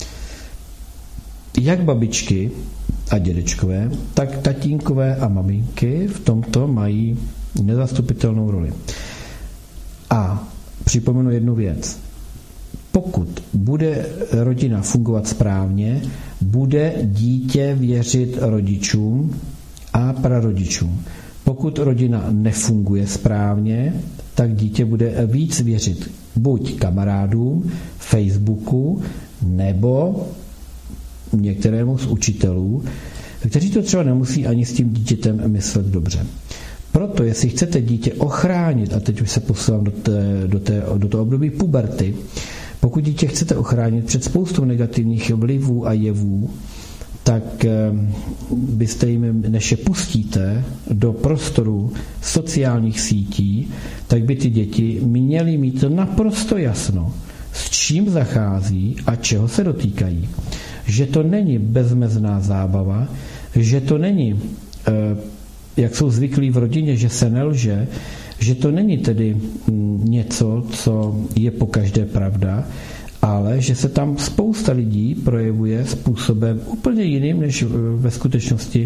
Jak babičky a dědečkové, tak tatínkové a maminky v tomto mají nezastupitelnou roli. A připomenu jednu věc. Pokud bude rodina fungovat správně, bude dítě věřit rodičům a prarodičům. Pokud rodina nefunguje správně, tak dítě bude víc věřit buď kamarádům, Facebooku, nebo některému z učitelů, kteří to třeba nemusí ani s tím dítětem myslet dobře. Proto, jestli chcete dítě ochránit, a teď už se posílám do toho období puberty, pokud dítě chcete ochránit před spoustou negativních vlivů a jevů, tak byste jim, než je pustíte do prostoru sociálních sítí, tak by ty děti měly mít naprosto jasno, s čím zachází a čeho se dotýkají. Že to není bezmezná zábava, že to není, jak jsou zvyklí v rodině, že se nelže, že to není tedy něco, co je pokaždé pravda, ale že se tam spousta lidí projevuje způsobem úplně jiným, než ve skutečnosti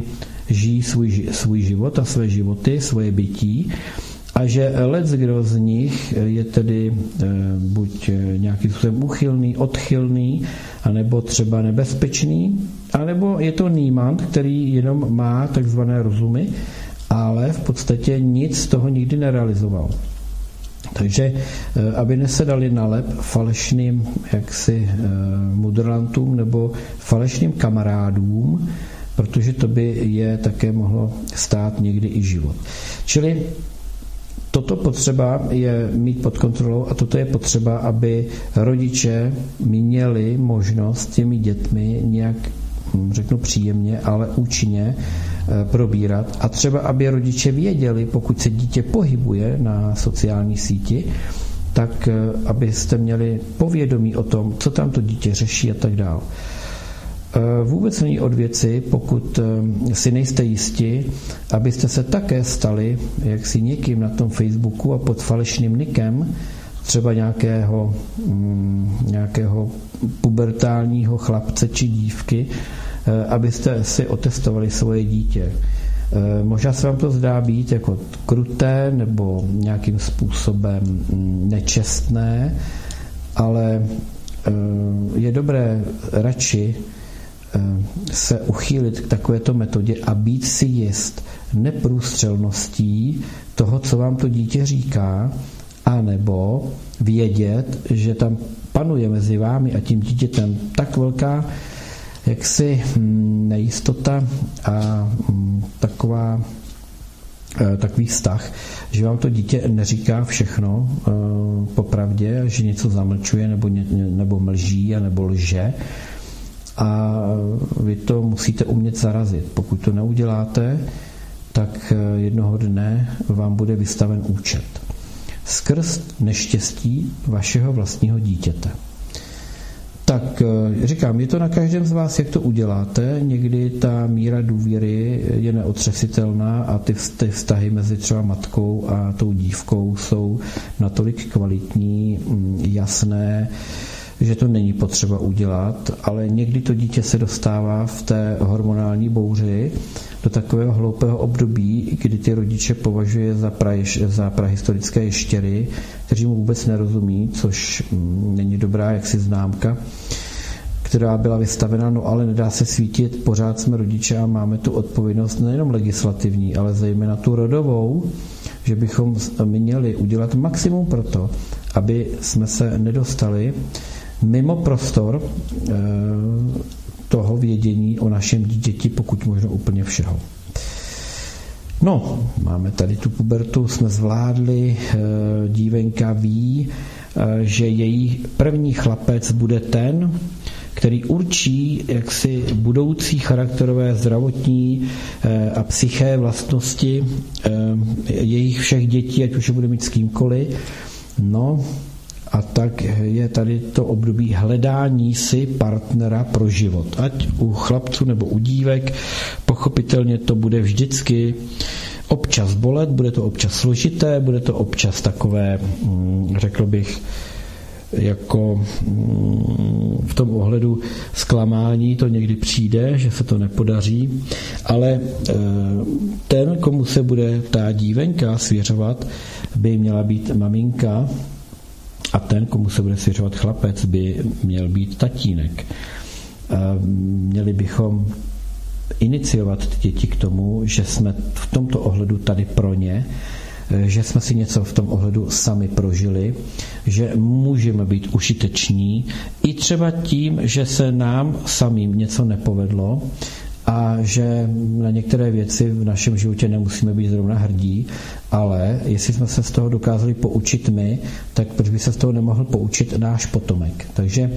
žijí svůj život a své životy, svoje bytí, a že leckdo z nich je tedy buď nějakým způsobem uchylný, odchylný, anebo třeba nebezpečný, anebo je to nímant, který jenom má takzvané rozumy, ale v podstatě nic z toho nikdy nerealizoval. Takže aby nesedali na lep falešným jaksi mudrlantům nebo falešným kamarádům, protože to by je také mohlo stát někdy i život. Čili toto potřeba je mít pod kontrolou a toto je potřeba, aby rodiče měli možnost s těmi dětmi nějak, řeknu příjemně, ale účinně probírat. A třeba, aby rodiče věděli, pokud se dítě pohybuje na sociální síti, tak abyste měli povědomí o tom, co tam to dítě řeší a tak dále. Vůbec není od věci, pokud si nejste jisti, abyste se také stali jaksi někým na tom Facebooku a pod falešným nikem, třeba nějakého pubertálního chlapce či dívky, abyste si otestovali svoje dítě. Možná se vám to zdá být jako kruté nebo nějakým způsobem nečestné, ale je dobré radši se uchýlit k takovéto metodě a být si jist neprůstřelností toho, co vám to dítě říká, anebo vědět, že tam panuje mezi vámi a tím dítětem tak velká jaksi nejistota a takový vztah, že vám to dítě neříká všechno popravdě, že něco zamlčuje nebo mlží a nebo lže, a vy to musíte umět zarazit. Pokud to neuděláte, tak jednoho dne vám bude vystaven účet. Skrz neštěstí vašeho vlastního dítěte. Tak říkám, je to na každém z vás, jak to uděláte. Někdy ta míra důvěry je neotřesitelná a ty vztahy mezi třeba matkou a tou dívkou jsou natolik kvalitní, jasné, že to není potřeba udělat, ale někdy to dítě se dostává v té hormonální bouři do takového hloupého období, kdy ty rodiče považuje za prahistorické ještěry, kteří mu vůbec nerozumí, což není dobrá jaksi známka, která byla vystavena, no ale nedá se svítit, pořád jsme rodiče a máme tu odpovědnost nejenom legislativní, ale zejména tu rodovou, že bychom měli udělat maximum pro to, aby jsme se nedostali mimo prostor toho vědění o našem dítěti, pokud možno úplně všeho. No, máme tady tu pubertu, jsme zvládli, dívenka ví, že její první chlapec bude ten, který určí jaksi budoucí charakterové, zdravotní a psyché vlastnosti jejich všech dětí, ať už je bude mít s kýmkoliv. No, a tak je tady to období hledání si partnera pro život. Ať u chlapců nebo u dívek, pochopitelně to bude vždycky občas bolet, bude to občas složité, bude to občas takové, řekl bych, jako v tom ohledu zklamání to někdy přijde, že se to nepodaří, ale ten, komu se bude ta dívenka svěřovat, by měla být maminka, a ten, komu se bude svěřovat chlapec, by měl být tatínek. Měli bychom iniciovat ty děti k tomu, že jsme v tomto ohledu tady pro ně, že jsme si něco v tom ohledu sami prožili, že můžeme být užiteční i třeba tím, že se nám samým něco nepovedlo a že na některé věci v našem životě nemusíme být zrovna hrdí, ale jestli jsme se z toho dokázali poučit my, tak proč by se z toho nemohl poučit náš potomek. Takže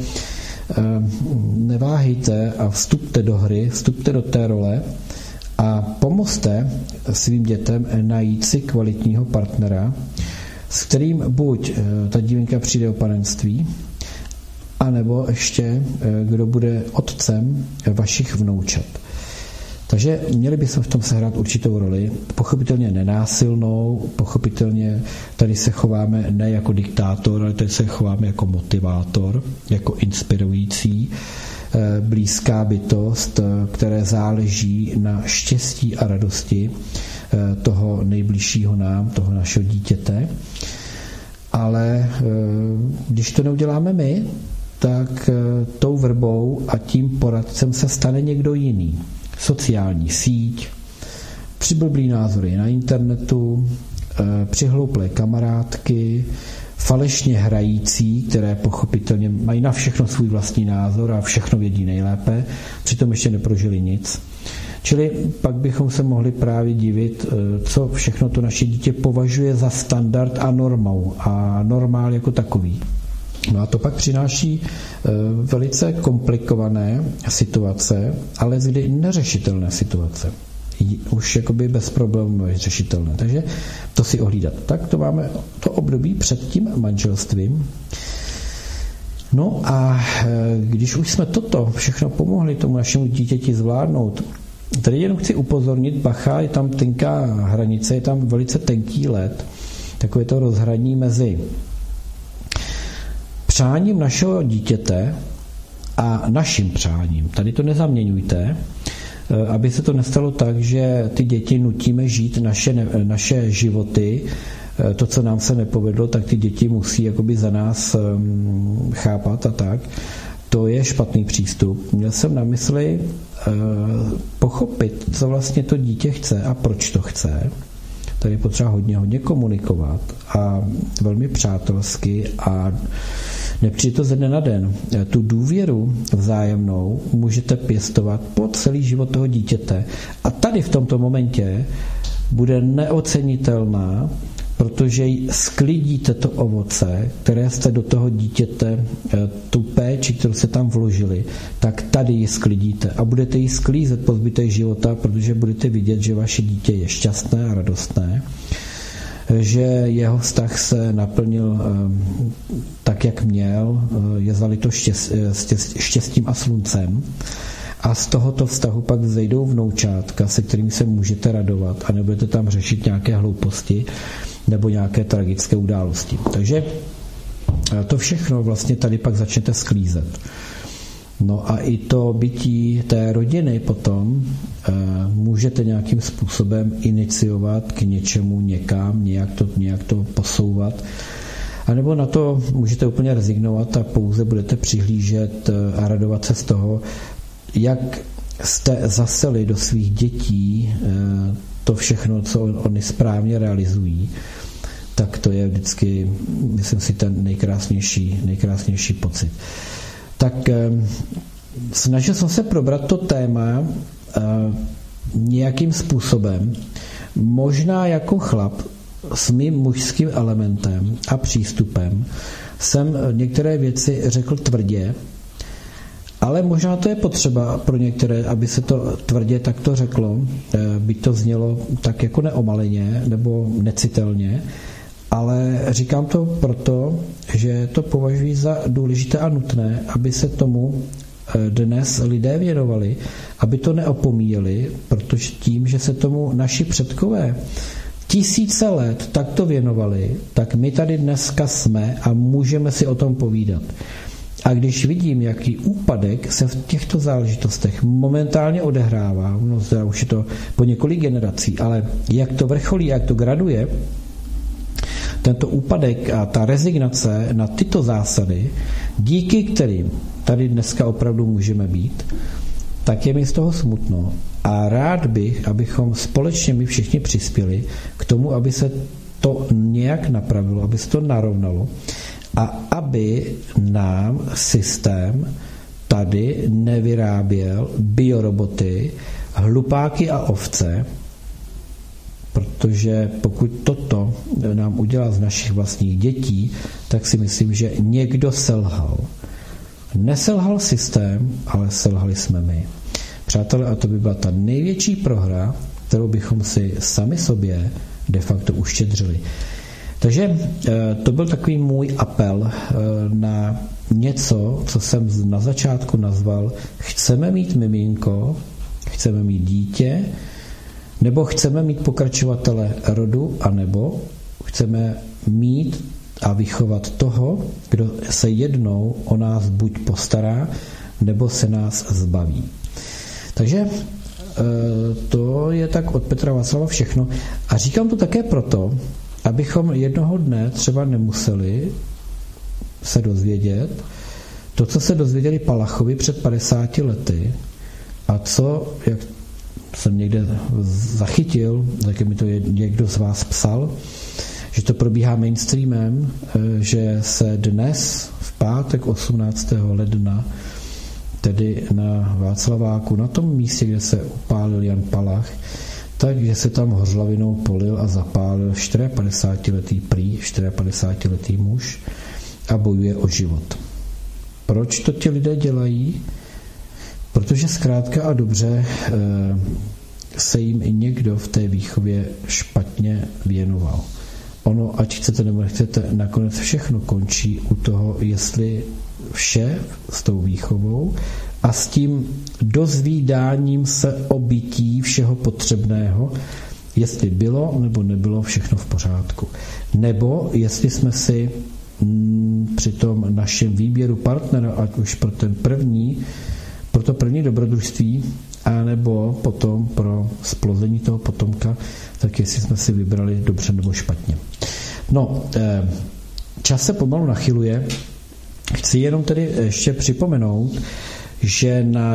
neváhejte a vstupte do hry, vstupte do té role a pomozte svým dětem najít si kvalitního partnera, s kterým buď ta dívenka přijde o panenství, anebo ještě kdo bude otcem vašich vnoučat. Takže měli bychom v tom sehrát určitou roli, pochopitelně nenásilnou, pochopitelně tady se chováme ne jako diktátor, ale tady se chováme jako motivátor, jako inspirující, blízká bytost, které záleží na štěstí a radosti toho nejbližšího nám, toho našeho dítěte. Ale když to neuděláme my, tak tou vrbou a tím poradcem se stane někdo jiný. Sociální síť, přiblblý názory na internetu, přihlouplé kamarádky, falešně hrající, které pochopitelně mají na všechno svůj vlastní názor a všechno vědí nejlépe, přitom ještě neprožili nic. Čili pak bychom se mohli právě divit, co všechno to naše dítě považuje za standard a normou a normál jako takový. No a to pak přináší velice komplikované situace, ale kdy neřešitelné situace. Už jakoby bez problémů řešitelné. Takže to si ohlídat. Tak to máme to období před tím manželstvím. No a když už jsme toto všechno pomohli tomu našemu dítěti zvládnout, tady jenom chci upozornit, bacha, je tam tenká hranice, je tam velice tenký led, takové to rozhraní mezi přáním našeho dítěte a naším přáním. Tady to nezaměňujte, aby se to nestalo tak, že ty děti nutíme žít naše životy, to, co nám se nepovedlo, tak ty děti musí jakoby za nás chápat a tak. To je špatný přístup. Měl jsem na mysli pochopit, co vlastně to dítě chce a proč to chce. Tady je potřeba hodně komunikovat a velmi přátelsky a nepřijde to ze dne na den. Tu důvěru vzájemnou můžete pěstovat po celý život toho dítěte a tady v tomto momentě bude neocenitelná, protože sklidíte to ovoce, které jste do toho dítěte, tu péči, kterou se tam vložili, tak tady ji sklidíte a budete ji sklízet po zbytek života, protože budete vidět, že vaše dítě je šťastné a radostné, že jeho vztah se naplnil tak, jak měl, je zalito štěstím a sluncem a z tohoto vztahu pak vzejdou vnoučátka, se kterými se můžete radovat a nebudete tam řešit nějaké hlouposti nebo nějaké tragické události. Takže to všechno vlastně tady pak začnete sklízet. No a i to bytí té rodiny potom můžete nějakým způsobem iniciovat k něčemu někam, nějak to posouvat. A nebo na to můžete úplně rezignovat a pouze budete přihlížet a radovat se z toho, jak jste zaseli do svých dětí to všechno, co oni správně realizují, tak to je vždycky, myslím si, ten nejkrásnější pocit. Tak snažil jsem se probrat to téma nějakým způsobem, možná jako chlap s mým mužským elementem a přístupem jsem některé věci řekl tvrdě, ale možná to je potřeba pro některé, aby se to tvrdě takto řeklo, by to znělo tak jako neomaleně nebo necitelně, ale říkám to proto, že to považuji za důležité a nutné, aby se tomu dnes lidé věnovali, aby to neopomíjeli, protože tím, že se tomu naši předkové tisíce let takto věnovali, tak my tady dneska jsme a můžeme si o tom povídat. A když vidím, jaký úpadek se v těchto záležitostech momentálně odehrává, no zda už je to po několik generací, ale jak to vrcholí, jak to graduje, tento úpadek a ta rezignace na tyto zásady, díky kterým tady dneska opravdu můžeme být, tak je mi z toho smutno. A rád bych, abychom společně my všichni přispěli k tomu, aby se to nějak napravilo, aby se to narovnalo a aby nám systém tady nevyráběl bioroboty, hlupáky a ovce, protože pokud toto nám udělá z našich vlastních dětí, tak si myslím, že někdo selhal. Neselhal systém, ale selhali jsme my. Přátelé, a to by byla ta největší prohra, kterou bychom si sami sobě de facto uštědřili. Takže to byl takový můj apel na něco, co jsem na začátku nazval chceme mít miminko, chceme mít dítě, nebo chceme mít pokračovatele rodu, anebo chceme mít a vychovat toho, kdo se jednou o nás buď postará, nebo se nás zbaví. Takže to je tak od Petra Václava všechno. A říkám to také proto, abychom jednoho dne třeba nemuseli se dozvědět to, co se dozvěděli Palachovi před 50 lety a co, jak jsem někde zachytil, taky mi to někdo z vás psal, že to probíhá mainstreamem, že se dnes v pátek 18. ledna tedy na Václaváku, na tom místě, kde se upálil Jan Palach, takže se tam hořlavinou polil a zapálil 54-letý muž a bojuje o život. Proč to ti lidé dělají? Protože zkrátka a dobře se jim i někdo v té výchově špatně věnoval. Ono, ať chcete nebo nechcete, nakonec všechno končí u toho, jestli vše s tou výchovou a s tím dozvídáním se o bytí všeho potřebného, jestli bylo nebo nebylo všechno v pořádku. Nebo jestli jsme si při tom našem výběru partnera, ať už pro to první dobrodružství, anebo potom pro splození toho potomka, tak jestli jsme si vybrali dobře nebo špatně. No, čas se pomalu nachyluje. Chci jenom tedy ještě připomenout, že na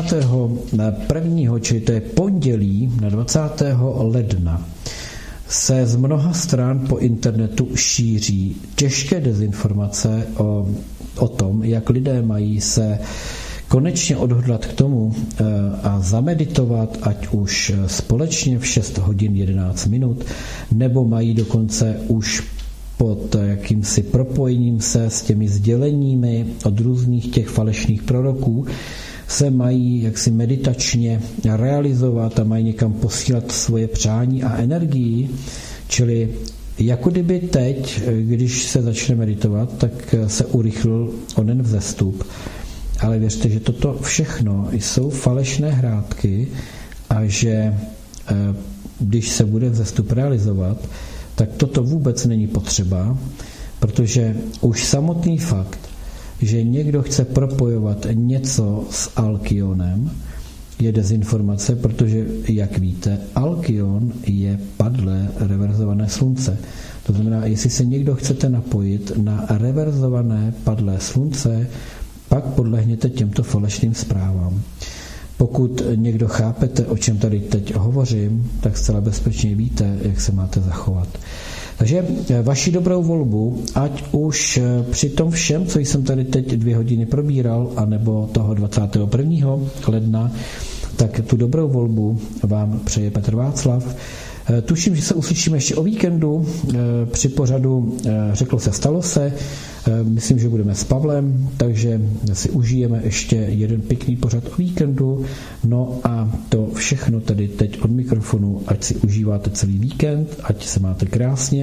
21. čili to je pondělí, na 20. ledna se z mnoha stran po internetu šíří těžké dezinformace o tom, jak lidé mají se konečně odhodlat k tomu a zameditovat, ať už společně v 6 hodin 11 minut, nebo mají dokonce už pod jakýmsi propojením se s těmi sděleními od různých těch falešných proroků se mají jaksi meditačně realizovat a mají někam posílat svoje přání a energii, čili jako kdyby teď, když se začne meditovat, tak se urychlil onen vzestup. Ale věřte, že toto všechno jsou falešné hrátky a že když se bude vzestup realizovat, tak toto vůbec není potřeba, protože už samotný fakt, že někdo chce propojovat něco s Alkionem, je dezinformace, protože, jak víte, Alkion je padlé reverzované slunce. To znamená, jestli se někdo chcete napojit na reverzované padlé slunce, pak podlehněte těmto falešným zprávám. Pokud někdo chápete, o čem tady teď hovořím, tak zcela bezpečně víte, jak se máte zachovat. Takže vaši dobrou volbu, ať už při tom všem, co jsem tady teď 2 hodiny probíral, anebo toho 21. ledna, tak tu dobrou volbu vám přeje Petr Václav. Tuším, že se uslyšíme ještě o víkendu při pořadu Řeklo se, stalo se. Myslím, že budeme s Pavlem, takže si užijeme ještě jeden pěkný pořad o víkendu. No a to všechno tedy teď od mikrofonu, ať si užíváte celý víkend, ať se máte krásně,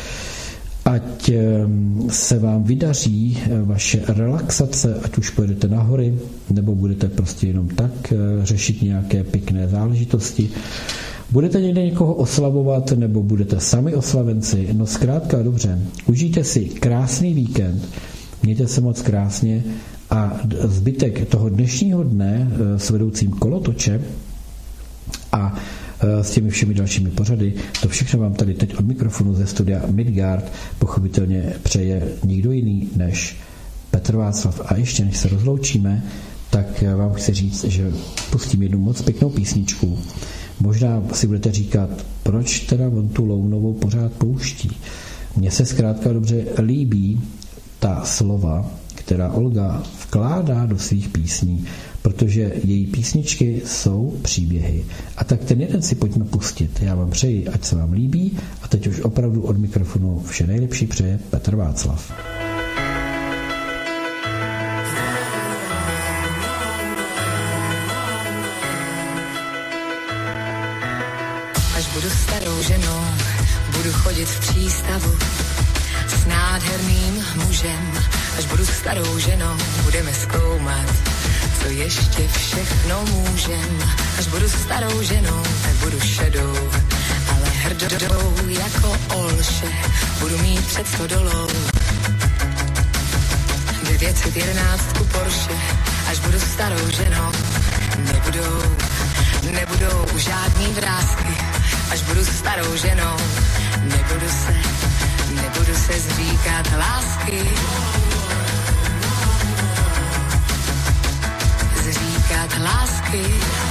ať se vám vydaří vaše relaxace, ať už pojedete na hory, nebo budete prostě jenom tak řešit nějaké pěkné záležitosti. Budete někde někoho oslavovat, nebo budete sami oslavenci, no zkrátka dobře. Užijte si krásný víkend, mějte se moc krásně a zbytek toho dnešního dne s vedoucím Kolotoče a s těmi všemi dalšími pořady, to všechno vám tady teď od mikrofonu ze studia Midgard pochopitelně přeje nikdo jiný než Petr Václav. A ještě než se rozloučíme, tak vám chci říct, že pustím jednu moc pěknou písničku. Možná si budete říkat, proč teda on tu Lounovou pořád pouští. Mně se zkrátka dobře líbí ta slova, která Olga vkládá do svých písní, protože její písničky jsou příběhy. A tak ten jeden si pojďme pustit. Já vám přeji, ať se vám líbí, a teď už opravdu od mikrofonu vše nejlepší přeje Petr Václav. Budu starou ženou, budu chodit v přístavu s nádherným mužem. Až budu starou ženou, budeme zkoumat, co ještě všechno můžem. Až budu starou ženou, nebudu šedou, ale hrdou jako Olše. Budu mít před stodolou 911 Porsche a až budu starou ženou. Nebudou žádný vrásky, až budu starou ženou. Nebudu se zříkat lásky. Zříkat lásky.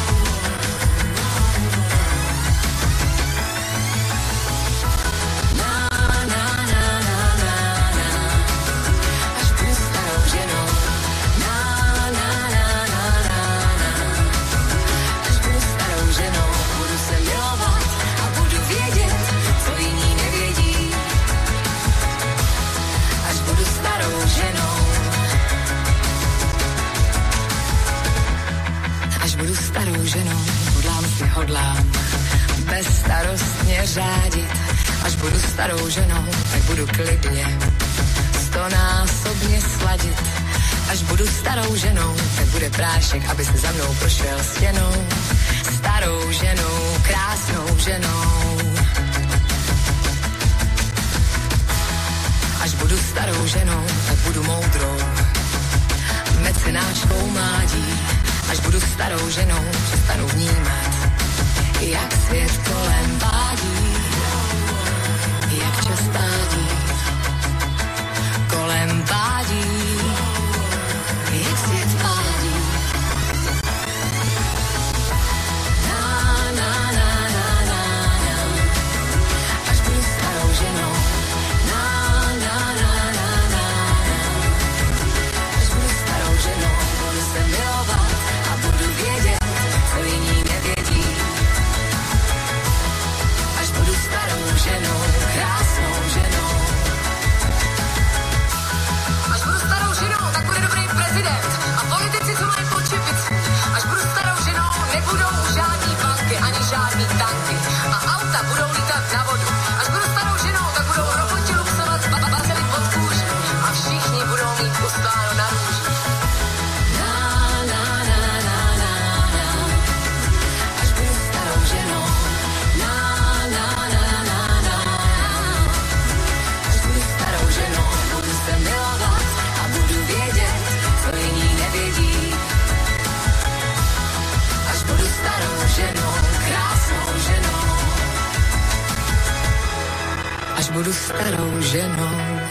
Hodlám bezstarostně řádit, až budu starou ženou, tak budu klidně 100násobně sladit. Až budu starou ženou, tak bude prášek, aby se za mnou prošel stěnou. Starou ženou, krásnou ženou. Až budu starou ženou, tak budu moudrou mecenáčkou mládí. Až budu starou ženou, přestanu vnímat, jak svět kolem vádí, jak čas pádí, kolem vádí, jak svět pádí. Až budu starou ženou. Až budu starou ženou, budu se milovat a budu vědět, co jiní nevědí. Až budu starou ženou, krásnou ženou. Až budu starou ženou, tak bude dobrý prezident a politici, co mají počepici. Až budu starou ženou, nebudou žádný banky ani žádný tanky a auta budou lítat na vodu. Až budu starou ženou, tak budou roboti luxovat bazely pod kůži a všichni budou mít ustáno na růži. Až budu starou ženou. Až budu starou ženou, budu se milovat a budu vědět, co jiní nevědí. Až budu starou ženou, krásnou ženou. Až budu starou ženou.